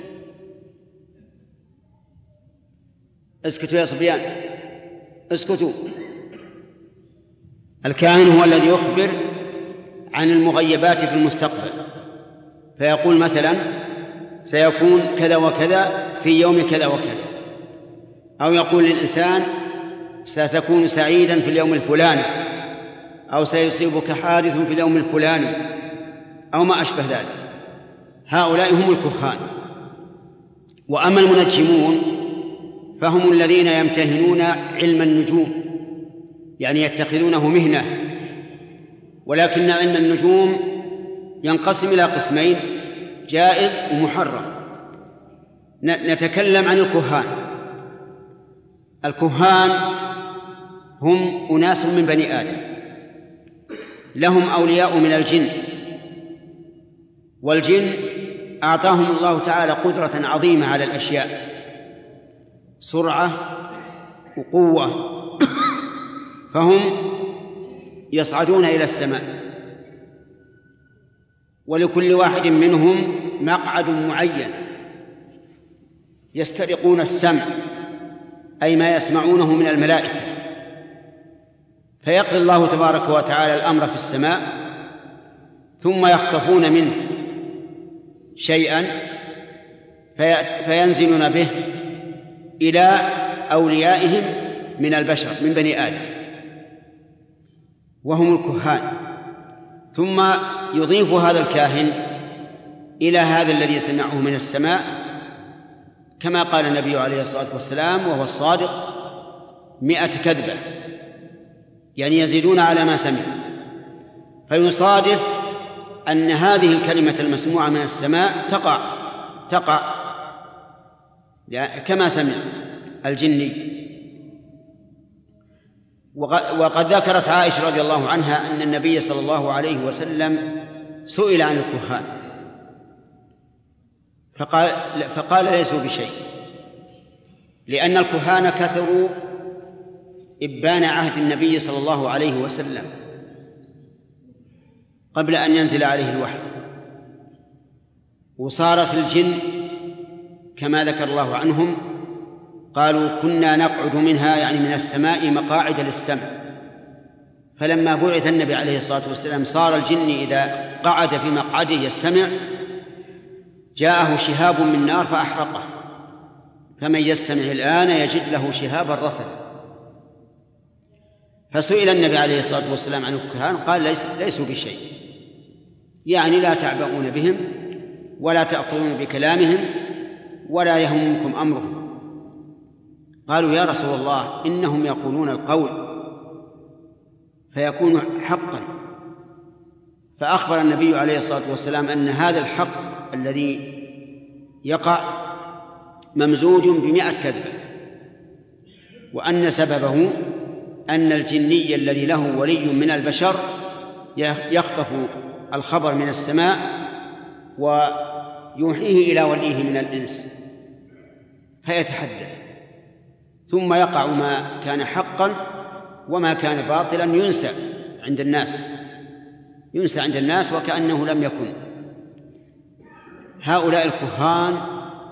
اسكتوا يا صبيان، اسكتوا. الكاهن هو الذي يخبر عن المغيبات في المستقبل، فيقول مثلا: سيكون كذا وكذا في يوم كذا وكذا، أو يقول للإنسان: ستكون سعيدا في اليوم الفلاني، أو سيصيبك حادث في اليوم الفلاني، أو ما أشبه ذلك. هؤلاء هم الكهان. وأما المنجمون فهم الذين يمتهنون علم النجوم، يعني يتخذونه مهنة. ولكن علم النجوم ينقسم إلى قسمين: جائز ومحرم. نتكلم عن الكهان. الكهان هم أناس من بني آدم، لهم أولياء من الجن، والجن أعطاهم الله تعالى قدرة عظيمة على الأشياء، سرعة وقوة، فهم يصعدون إلى السماء، ولكل واحد منهم مقعد معين، يسترقون السمع أي ما يسمعونه من الملائكة، فيقضي الله تبارك وتعالى الأمر في السماء، ثم يخطفون منه شيئا فينزلون به إلى أوليائهم من البشر من بني آدم، وهم الكهان. ثم يضيف هذا الكاهن إلى هذا الذي سمعه من السماء، كما قال النبي عليه الصلاة والسلام وهو الصادق: مئة كذبة، يعني يزيدون على ما سمعوا، فيصادف أن هذه الكلمة المسموعة من السماء تقع تقع كما سمع الجني. وقد ذكرت عائشة رضي الله عنها أن النبي صلى الله عليه وسلم سئل عن الكهان فقال, فقال ليسوا بشيء، لأن الكهان كثروا إبان عهد النبي صلى الله عليه وسلم قبل أن ينزل عليه الوحي، وصارت الجن كما ذكر الله عنهم قالوا كنا نقعد منها يعني من السماء مقاعد للسمع، فلما بعث النبي عليه الصلاة والسلام صار الجن إذا قعد في مقعده يستمع جاءه شهاب من نار فأحرقه، فمن يستمع الآن يجد له شهابا رصدا. فسئل النبي عليه الصلاة والسلام عن الكهان قال ليس ليسوا بشيء، يعني لا تعبؤون بهم ولا تأخذون بكلامهم ولا يهمكم أمرهم. قالوا يا رسول الله إنهم يقولون القول فيكون حقا، فأخبر النبي عليه الصلاة والسلام أن هذا الحق الذي يقع ممزوج بمئة كذبة، وأن سببه أن الجني الذي له ولي من البشر يخطف الخبر من السماء ويوحيه إلى وليه من الإنس فيتحدث، ثم يقع ما كان حقا وما كان باطلا ينسى عند الناس ينسى عند الناس وكأنه لم يكن. هؤلاء الكهان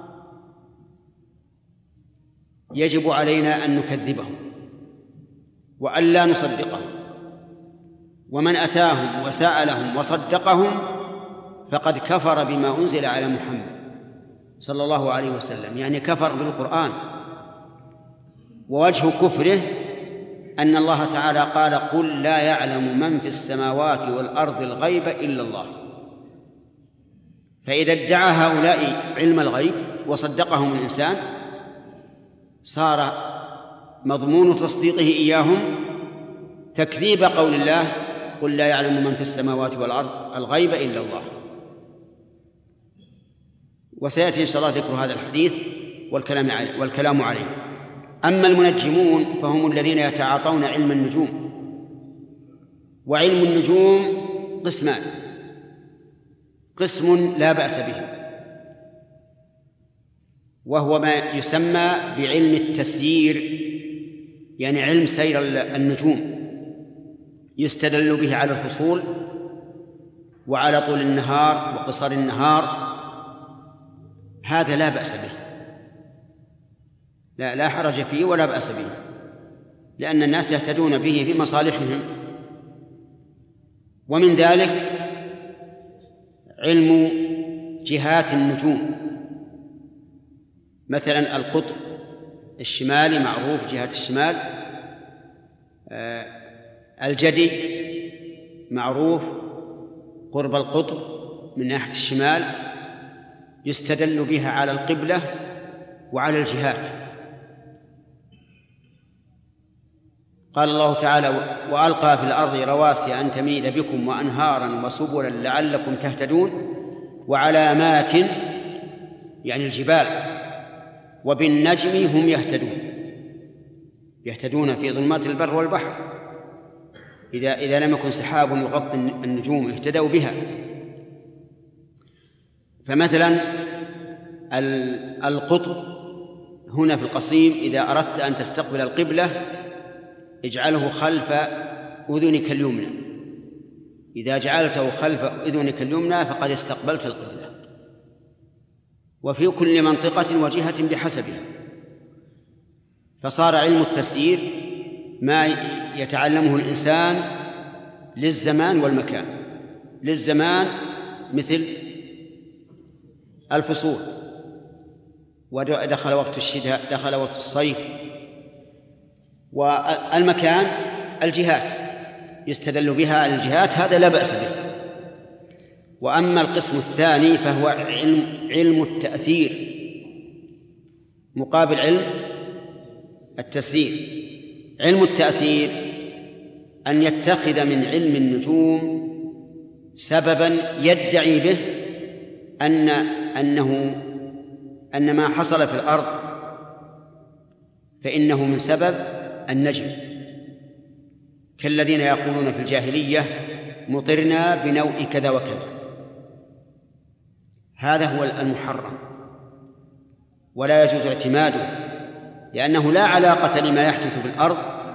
يجب علينا أن نكذبهم وأن لا نصدقهم، ومن أتاهم وسألهم وصدقهم فقد كفر بما أنزل على محمد صلى الله عليه وسلم، يعني كفر بالقرآن. ووجه كفره أن الله تعالى قال قل لا يعلم من في السماوات والأرض الغيب إلا الله، فإذا ادعى هؤلاء علم الغيب وصدقهم الإنسان صار مضمون تصديقه إياهم تكذيب قول الله قل لا يعلم من في السماوات والأرض الغيب إلا الله. وسيأتي إن شاء الله ذكر هذا الحديث والكلام عليه والكلام عليه. أما المنجمون فهم الذين يتعاطون علم النجوم، وعلم النجوم قسمان: قسم لا بأس به وهو ما يسمى بعلم التسيير، يعني علم سير النجوم يستدل به على الفصول وعلى طول النهار وقصر النهار، هذا لا بأس به، لا لا حرج فيه ولا بأس به، لأن الناس يهتدون به في مصالحهم. ومن ذلك علم جهات النجوم، مثلا القطب الشمالي معروف جهة الشمال، الجدي معروف قرب القطب من ناحية الشمال، يستدل بها على القبلة وعلى الجهات. قال الله تعالى وألقى في الأرض رواسي أن تميد بكم وأنهارا وسبلا لعلكم تهتدون وعلامات يعني الجبال وبالنجم هم يهتدون، يهتدون في ظلمات البر والبحر، إذا إذا لم يكن سحاب يغطي النجوم اهتدوا بها. فمثلا القطب هنا في القصيم إذا أردت أن تستقبل القبلة اجعله خلف أذنك اليمنى، إذا جعلته خلف أذنك اليمنى فقد استقبلت القبلة. وفي كل منطقة وجهة بحسبها. فصار علم التسيير ما يتعلمه الإنسان للزمان والمكان. للزمان مثل الفصول، ودخل وقت الشتاء دخل وقت الصيف. والمكان الجهات يستدل بها على الجهات، هذا لا بأس به. وأما القسم الثاني فهو علم, علم التأثير مقابل علم التسيير. علم التأثير أن يتخذ من علم النجوم سببا يدعي به أن أنه أن ما حصل في الأرض فإنه من سبب النجم، كالذين يقولون في الجاهلية مطرنا بنوء كذا وكذا. هذا هو المحرم ولا يجوز اعتماده، لأنه لا علاقة لما يحدث في الأرض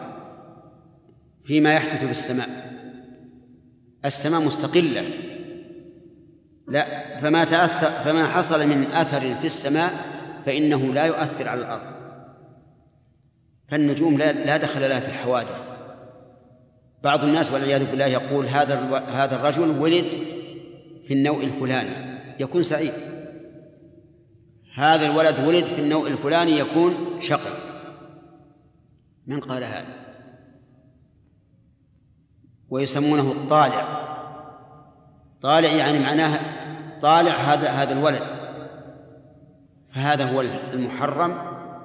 فيما يحدث في السماء. السماء مستقلة، لا، فما تأثر فما حصل من أثر في السماء فإنه لا يؤثر على الأرض. فالنجوم لا لا دخل لها في الحوادث. بعض الناس والعياذ بالله يقول هذا هذا الرجل ولد في النوء الفلاني يكون سعيد، هذا الولد ولد في النوء الفلاني يكون شقي. من قال هذا؟ ويسمونه الطالع. طالع يعني معناه طالع هذا هذا الولد. فهذا هو المحرم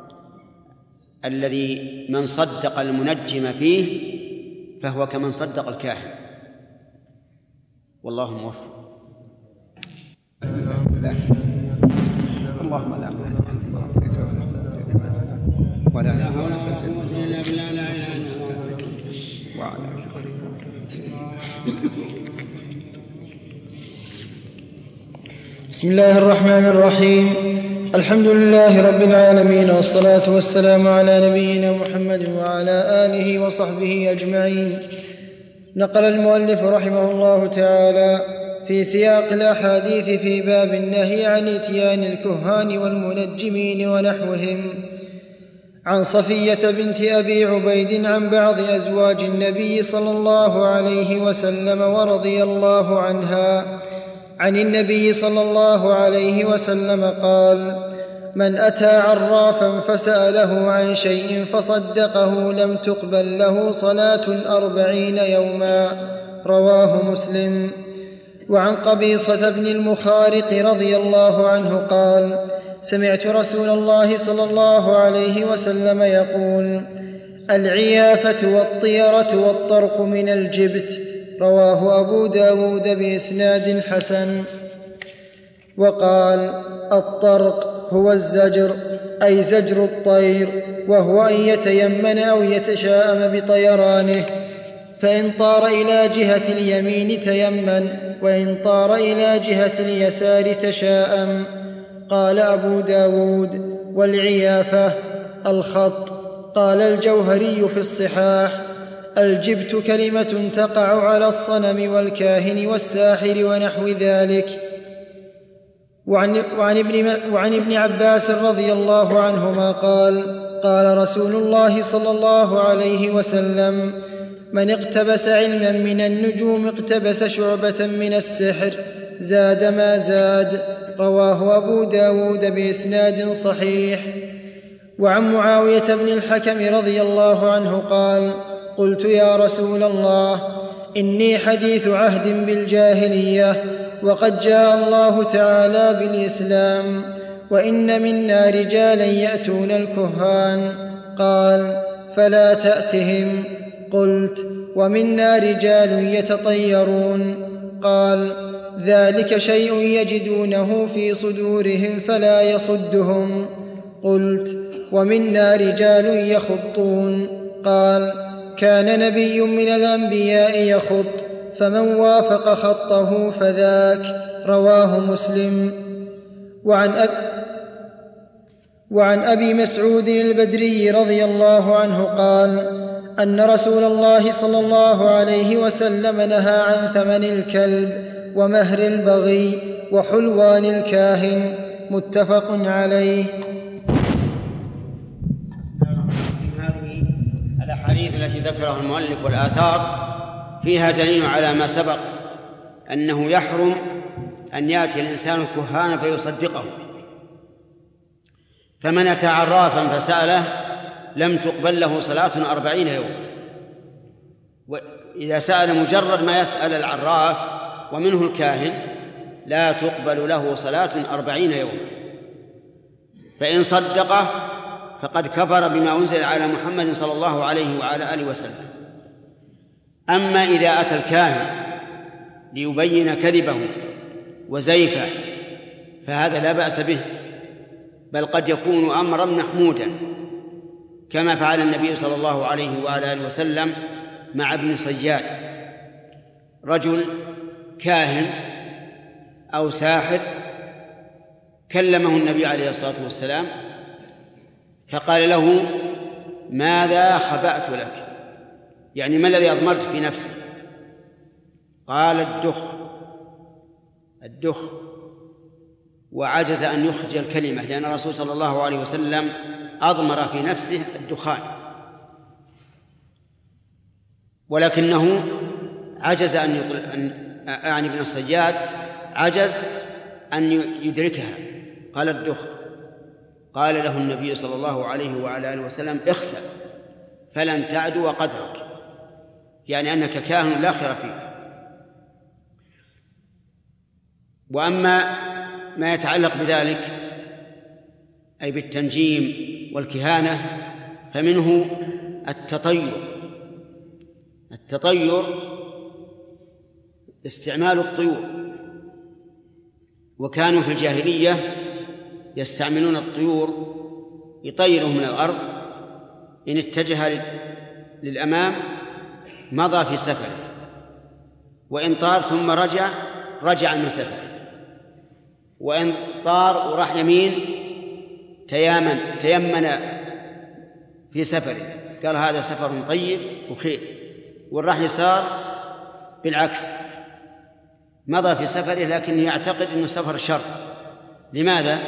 الذي من صدق المنجم فيه فهو كمن صدق الكاهن، والله موفق. اللهم لا مانع ولا بسم الله الرحمن الرحيم. الحمد لله رب العالمين، والصلاة والسلام على نبينا محمد وعلى آله وصحبه أجمعين. نقل المؤلف رحمه الله تعالى في سياق الأحاديث في باب النهي عن إتيان الكهان والمنجمين ونحوهم عن صفية بنت أبي عبيد عن بعض أزواج النبي صلى الله عليه وسلم ورضي الله عنها عن النبي صلى الله عليه وسلم قال: من أتى عرافا فسأله عن شيء فصدقه لم تقبل له صلاة أربعين يوما. رواه مسلم. وعن قبيصة بن المخارق رضي الله عنه قال: سمعت رسول الله صلى الله عليه وسلم يقول: العيافة والطيرة والطرق من الجبت. رواه أبو داود بإسناد حسن. وقال: الطرق هو الزجر، أي زجر الطير، وهو أن يتيمن أو يتشاءم بطيرانه، فإن طار إلى جهة اليمين تيمن، وإن طار إلى جهة اليسار تشاءم. قال أبو داود: والعيافة الخط. قال الجوهري في الصحاح: الجبت كلمة تقع على الصنم والكاهن والساحر ونحو ذلك. وعن, وعن, ابن, وعن ابن عباس رضي الله عنهما قال: قال رسول الله صلى الله عليه وسلم: من اقتبس علما من النجوم اقتبس شعبة من السحر، زاد ما زاد. رواه أبو داود بإسناد صحيح. وعن معاوية بن الحكم رضي الله عنه قال: قلت يا رسول الله، إني حديث عهد بالجاهلية، وقد جاء الله تعالى بالإسلام، وإن منا رجالا يأتون الكهان. قال: فلا تأتهم. قلت: ومنا رجال يتطيرون. قال: ذلك شيء يجدونه في صدورهم فلا يصدهم. قلت: ومنا رجال يخطون. قال: كان نبي من الأنبياء يخط، فمن وافق خطه فذاك. رواه مسلم. وعن أب وعن أبي مسعود البدري رضي الله عنه قال: أن رسول الله صلى الله عليه وسلم نهى عن ثمن الكلب ومهر البغي وحلوان الكاهن. متفق عليه. هذه الأحاديث التي ذكرها المؤلف والآثار فيها دليل على ما سبق، أنه يحرم أن يأتي الإنسان الكهان فيصدقه. فمن أتى عرافا فسأله لم تقبل له صلاة أربعين يوم. وإذا سأل مجرد ما يسأل العراف ومنه الكاهن لا تقبل له صلاة أربعين يوم. فإن صدقه فقد كفر بما أنزل على محمد صلى الله عليه وعلى آله وسلم. أما إذا أتى الكاهن ليبين كذبه وزيفه فهذا لا بأس به، بل قد يكون أمرا محمودا، كما فعل النبي صلى الله عليه وعلى آله وسلم مع ابن صياد. رجل كاهن أو ساحر كلمه النبي عليه الصلاة والسلام فقال له: ماذا خبأت لك؟ يعني ما الذي أضمرت في نفسي؟ قال: الدخ الدخ وعجز أن يخرج الكلمة، لأن الرسول صلى الله عليه وسلم أضمر في نفسه الدخان، ولكنه عجز أن يطلق، أعني ابن الصياد عجز أن يدركها. قال: الدخ. قال له النبي صلى الله عليه وعلى آله وسلم: اخسأ فلن تعدو قدرك، يعني أنك كاهن لا خير فيك. وأما ما يتعلق بذلك أي بالتنجيم والكهانة فمنه التطير. التطير استعمال الطيور، وكانوا في الجاهلية يستعملون الطيور يطيرهم من الأرض، إن اتجه للأمام مضى في سفره، وإن طار ثم رجع رجع من سفره، وإن طار وراح يمين تيامن تيمن في سفره، قال هذا سفر طيب وخير، والراح يسار بالعكس مضى في سفره لكن يعتقد أنه سفر شر. لماذا؟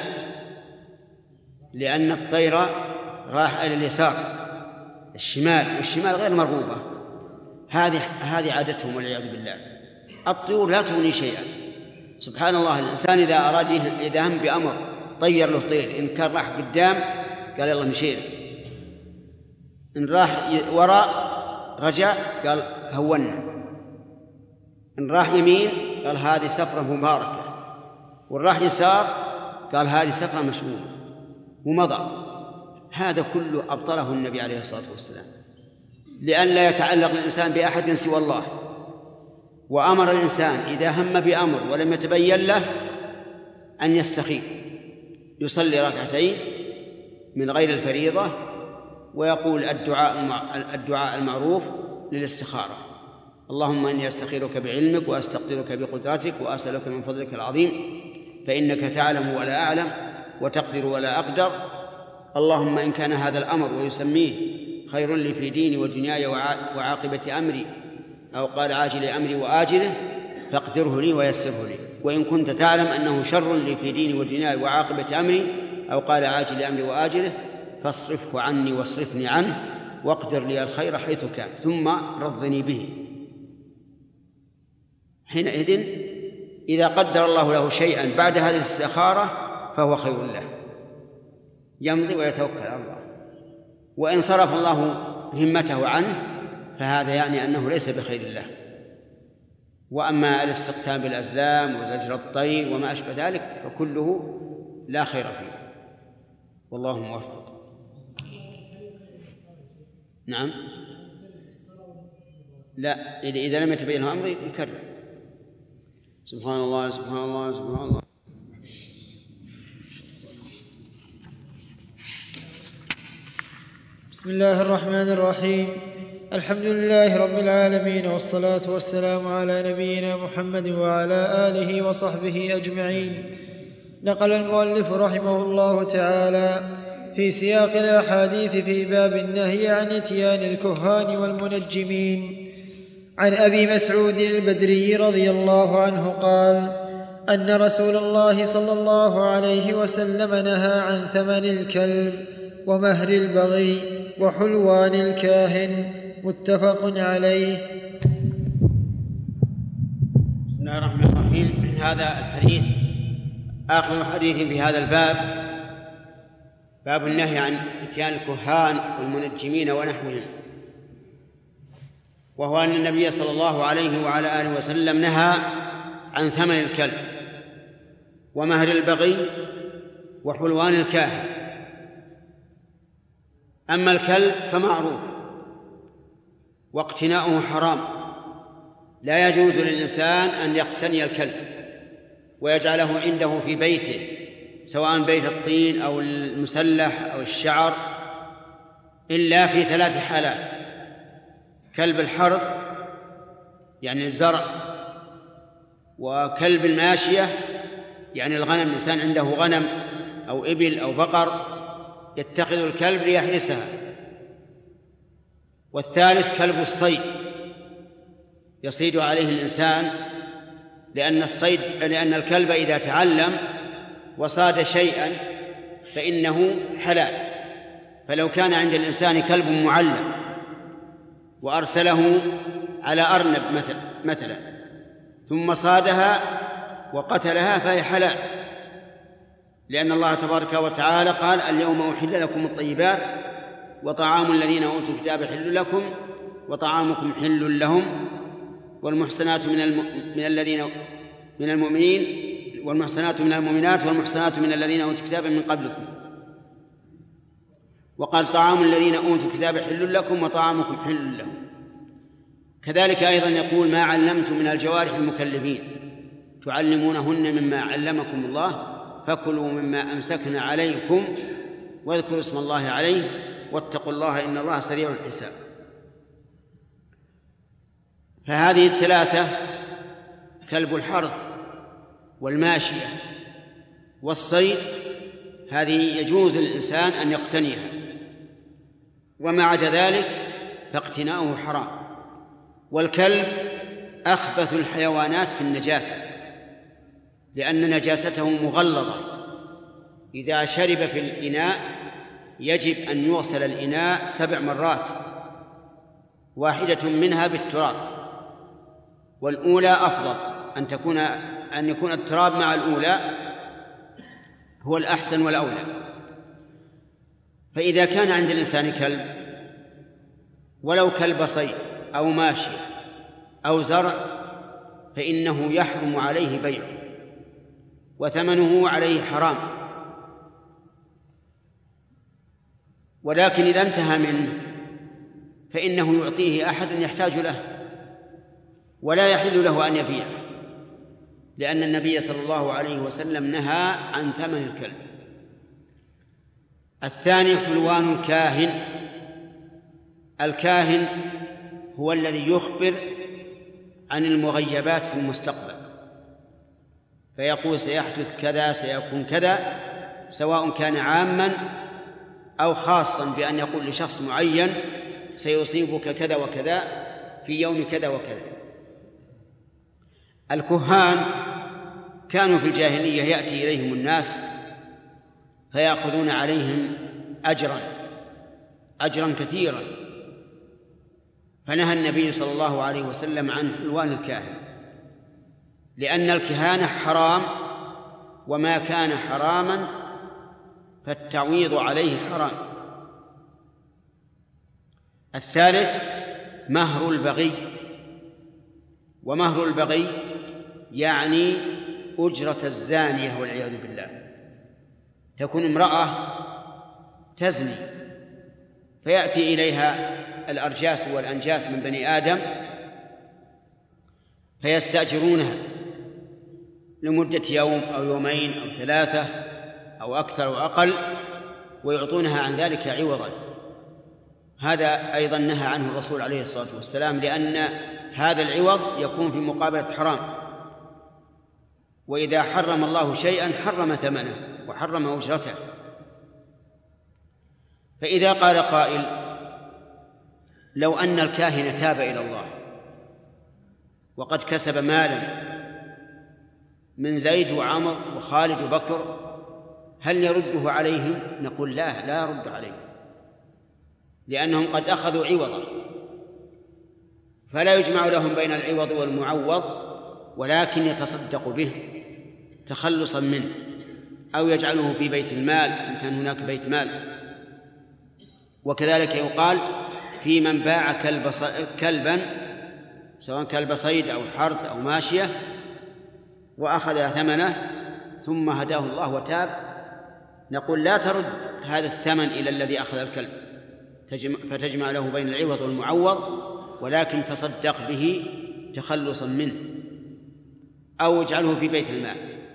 لأن الطير راح إلى اليسار الشمال، والشمال غير مرغوبة. هذه هذه عادتهم والعياذ بالله. الطيور لا تغني شيئا. سبحان الله، الإنسان إذا أراد إذا هم بأمر طير له طير، إن كان راح قدام قال يلا مشينا، إن راح وراء رجع قال هونا، إن راح يمين قال هذه سفرة مباركة، وإن راح يسار قال هذه سفرة مشؤومة، ومضى. هذا كله أبطله النبي عليه الصلاة والسلام لأن لا يتعلق الإنسان بأحد سوى الله. وأمر الإنسان إذا هم بأمر ولم يتبين له أن يستخير، يصلي ركعتين من غير الفريضة ويقول الدعاء الدعاء المعروف للاستخارة: اللهم إني أستخيرك بعلمك وأستقدرك بقدرتك وأسألك من فضلك العظيم فإنك تعلم ولا أعلم وتقدر ولا أقدر، اللهم إن كان هذا الأمر ويسميه خير لي في ديني ودنياي وعاقبة أمري، أو قال عاجل أمري وآجله، فاقدره لي ويسره لي، وإن كنت تعلم أنه شر لي في ديني ودنياي وعاقبة أمري، أو قال عاجل أمري وآجله، فاصرفه عني واصرفني عنه واقدر لي الخير حيث كان ثم رضني به. حينئذ إذا قدر الله له شيئا بعد هذه الاستخارة فهو خير له، يمضي ويتوكل على الله. وإن صرف الله همته عنه فهذا يعني أنه ليس بخير الله. وأما الاستقسام بالأزلام وزجر الطير وما أشبه ذلك فكله لا خير فيه، والله موفق. نعم، لا، إذا لم يتبين أمره يكرر. سبحان الله سبحان الله سبحان الله. بسم الله الرحمن الرحيم. الحمد لله رب العالمين، والصلاة والسلام على نبينا محمد وعلى آله وصحبه أجمعين. نقل المؤلف رحمه الله تعالى في سياق الأحاديث في باب النهي عن إتيان الكهان والمنجمين عن أبي مسعود البدري رضي الله عنه قال: أن رسول الله صلى الله عليه وسلم نهى عن ثمن الكلب ومهر البغي وحلوان الكاهن. متفق عليه. بسم الله الرحمن الرحيم. هذا الحديث آخر حديث في هذا الباب، باب النهي عن إتيان الكهان والمنجمين ونحوهم، وهو أن النبي صلى الله عليه وعلى آله وسلم نهى عن ثمن الكلب ومهر البغي وحلوان الكاهن. أما الكلب فمعروف واقتناؤه حرام لا يجوز للإنسان أن يقتني الكلب ويجعله عنده في بيته، سواء بيت الطين أو المسلح أو الشعر، إلا في ثلاث حالات: كلب الحرث يعني الزرع، وكلب الماشية يعني الغنم، الإنسان عنده غنم أو إبل أو بقر يتخذ الكلب ليحرسها، والثالث كلب الصيد يصيد عليه الإنسان، لأن الصيد لأن الكلب إذا تعلم وصاد شيئا فإنه حلال. فلو كان عند الإنسان كلب معلم وأرسله على أرنب مثلا مثلا ثم صادها وقتلها فهي حلال، لأن الله تبارك وتعالى قال: اليوم أحل لكم الطيبات وطعام الذين أوتوا الكتاب حل لكم وطعامكم حل لهم والمحسنات من الم... من الذين من المؤمنين والمحسنات من المؤمنات والمحسنات من الذين أوتوا الكتاب من قبلكم. وقال: طعام الذين أوتوا الكتاب حل لكم وطعامكم حل لهم. كذلك أيضا يقول: ما علمتم من الجوارح المكلبين تعلمونهن مما علمكم الله فكلوا مما أمسكنا عليكم واذكروا اسم الله عليه واتقوا الله إن الله سريع الحساب. فهذه الثلاثة: كلب الحرث والماشية والصيد، هذه يجوز للإنسان أن يقتنيها، وما عدا ذلك فاقتناؤه حرام. والكلب أخبث الحيوانات في النجاسة، لأن نجاسته مغلظة، إذا شرب في الإناء يجب أن يغسل الإناء سبع مرات، واحدة منها بالتراب، والأولى أفضل أن تكون أن يكون التراب مع الأولى هو الأحسن والأولى. فإذا كان عند الإنسان كلب ولو كلب صيد أو ماشي أو زرع فإنه يحرم عليه بيعه وثمنه عليه حرام. ولكن إذا انتهى منه فإنه يعطيه أحد يحتاج له، ولا يحل له أن يبيعه، لأن النبي صلى الله عليه وسلم نهى عن ثمن الكلب. الثاني حلوان الكاهن. الكاهن هو الذي يخبر عن المغيبات في المستقبل، فيقول سيحدث كذا سيكون كذا، سواء كان عاما أو خاصا بأن يقول لشخص معين سيصيبك كذا وكذا في يوم كذا وكذا. الكهان كانوا في الجاهلية يأتي إليهم الناس فيأخذون عليهم أجرا أجرا كثيرا، فنهى النبي صلى الله عليه وسلم عن حلوان الكاهن، لأن الكهانة حرام، وما كان حراما فالتعويض عليه حرام. الثالث مهر البغي. ومهر البغي يعني أجرة الزانية والعياذ بالله. تكون امرأة تزني فيأتي إليها الأرجاس والأنجاس من بني آدم فيستأجرونها لمدة يوم أو يومين أو ثلاثة أو أكثر أو أقل، ويعطونها عن ذلك عوضا. هذا أيضا نهى عنه الرسول عليه الصلاة والسلام، لأن هذا العوض يكون في مقابلة حرام، وإذا حرم الله شيئا حرم ثمنه وحرم أجرته. فإذا قال قائل: لو أن الكاهن تاب إلى الله وقد كسب مالا من زيد وعمر وخالد وبكر، هل يرده عليهم؟ نقول لا، لا يرد عليهم، لأنهم قد أخذوا عوضا، فلا يجمع لهم بين العوض والمعوض، ولكن يتصدق به تخلصا منه، أو يجعله في بيت المال إن كان هناك بيت مال. وكذلك يقال في من باع كلب كلبا سواء كلب صيد أو حرث أو ماشية وأخذ ثمنه ثم هداه الله وتاب، نقول لا ترد هذا الثمن إلى الذي أخذ الكلب فتجمع له بين العوض والمعوض، ولكن تصدق به تخلصا منه، أو اجعله في بيت المال.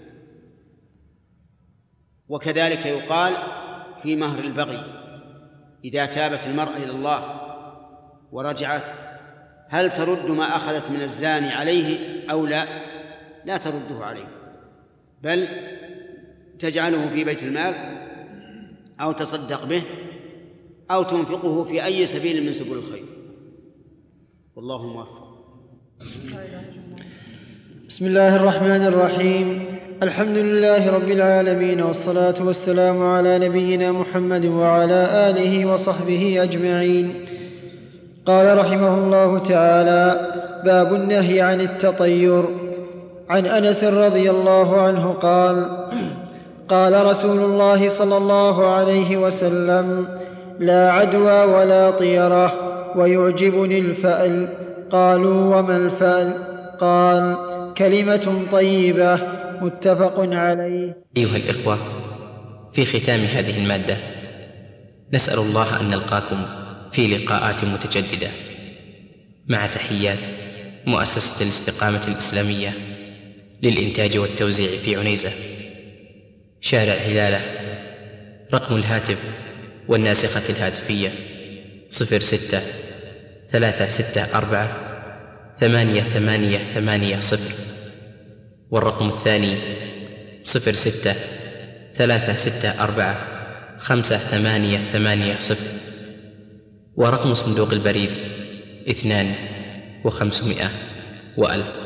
وكذلك يقال في مهر البغي إذا تابت المرأة إلى الله ورجعت، هل ترد ما أخذت من الزاني عليه أو لا؟ لا ترده عليه، بل تجعله في بيت المال أو تصدق به أو تنفقه في أي سبيل من سبل الخير، والله موفق. بسم الله الرحمن الرحيم. الحمد لله رب العالمين، والصلاة والسلام على نبينا محمد وعلى آله وصحبه أجمعين. قال رحمه الله تعالى: باب النهي عن التطير. عن أنس رضي الله عنه قال: قال رسول الله صلى الله عليه وسلم: لا عدوى ولا طيرة، ويعجبني الفأل. قالوا: وما الفأل؟ قال: كلمة طيبة. متفق عليه. أيها الإخوة، في ختام هذه المادة نسأل الله أن نلقاكم في لقاءات متجددة، مع تحيات مؤسسة الاستقامة الإسلامية للإنتاج والتوزيع في عنيزة، شارع هلالة. رقم الهاتف والناسخة الهاتفية صفر ستة ثلاثة ستة أربعة ثمانية ثمانية ثمانية صفر، والرقم الثاني صفر ستة ثلاثة ستة أربعة خمسة ثمانية ثمانية صفر، ورقم صندوق البريد اثنان وخمسمائة وألف.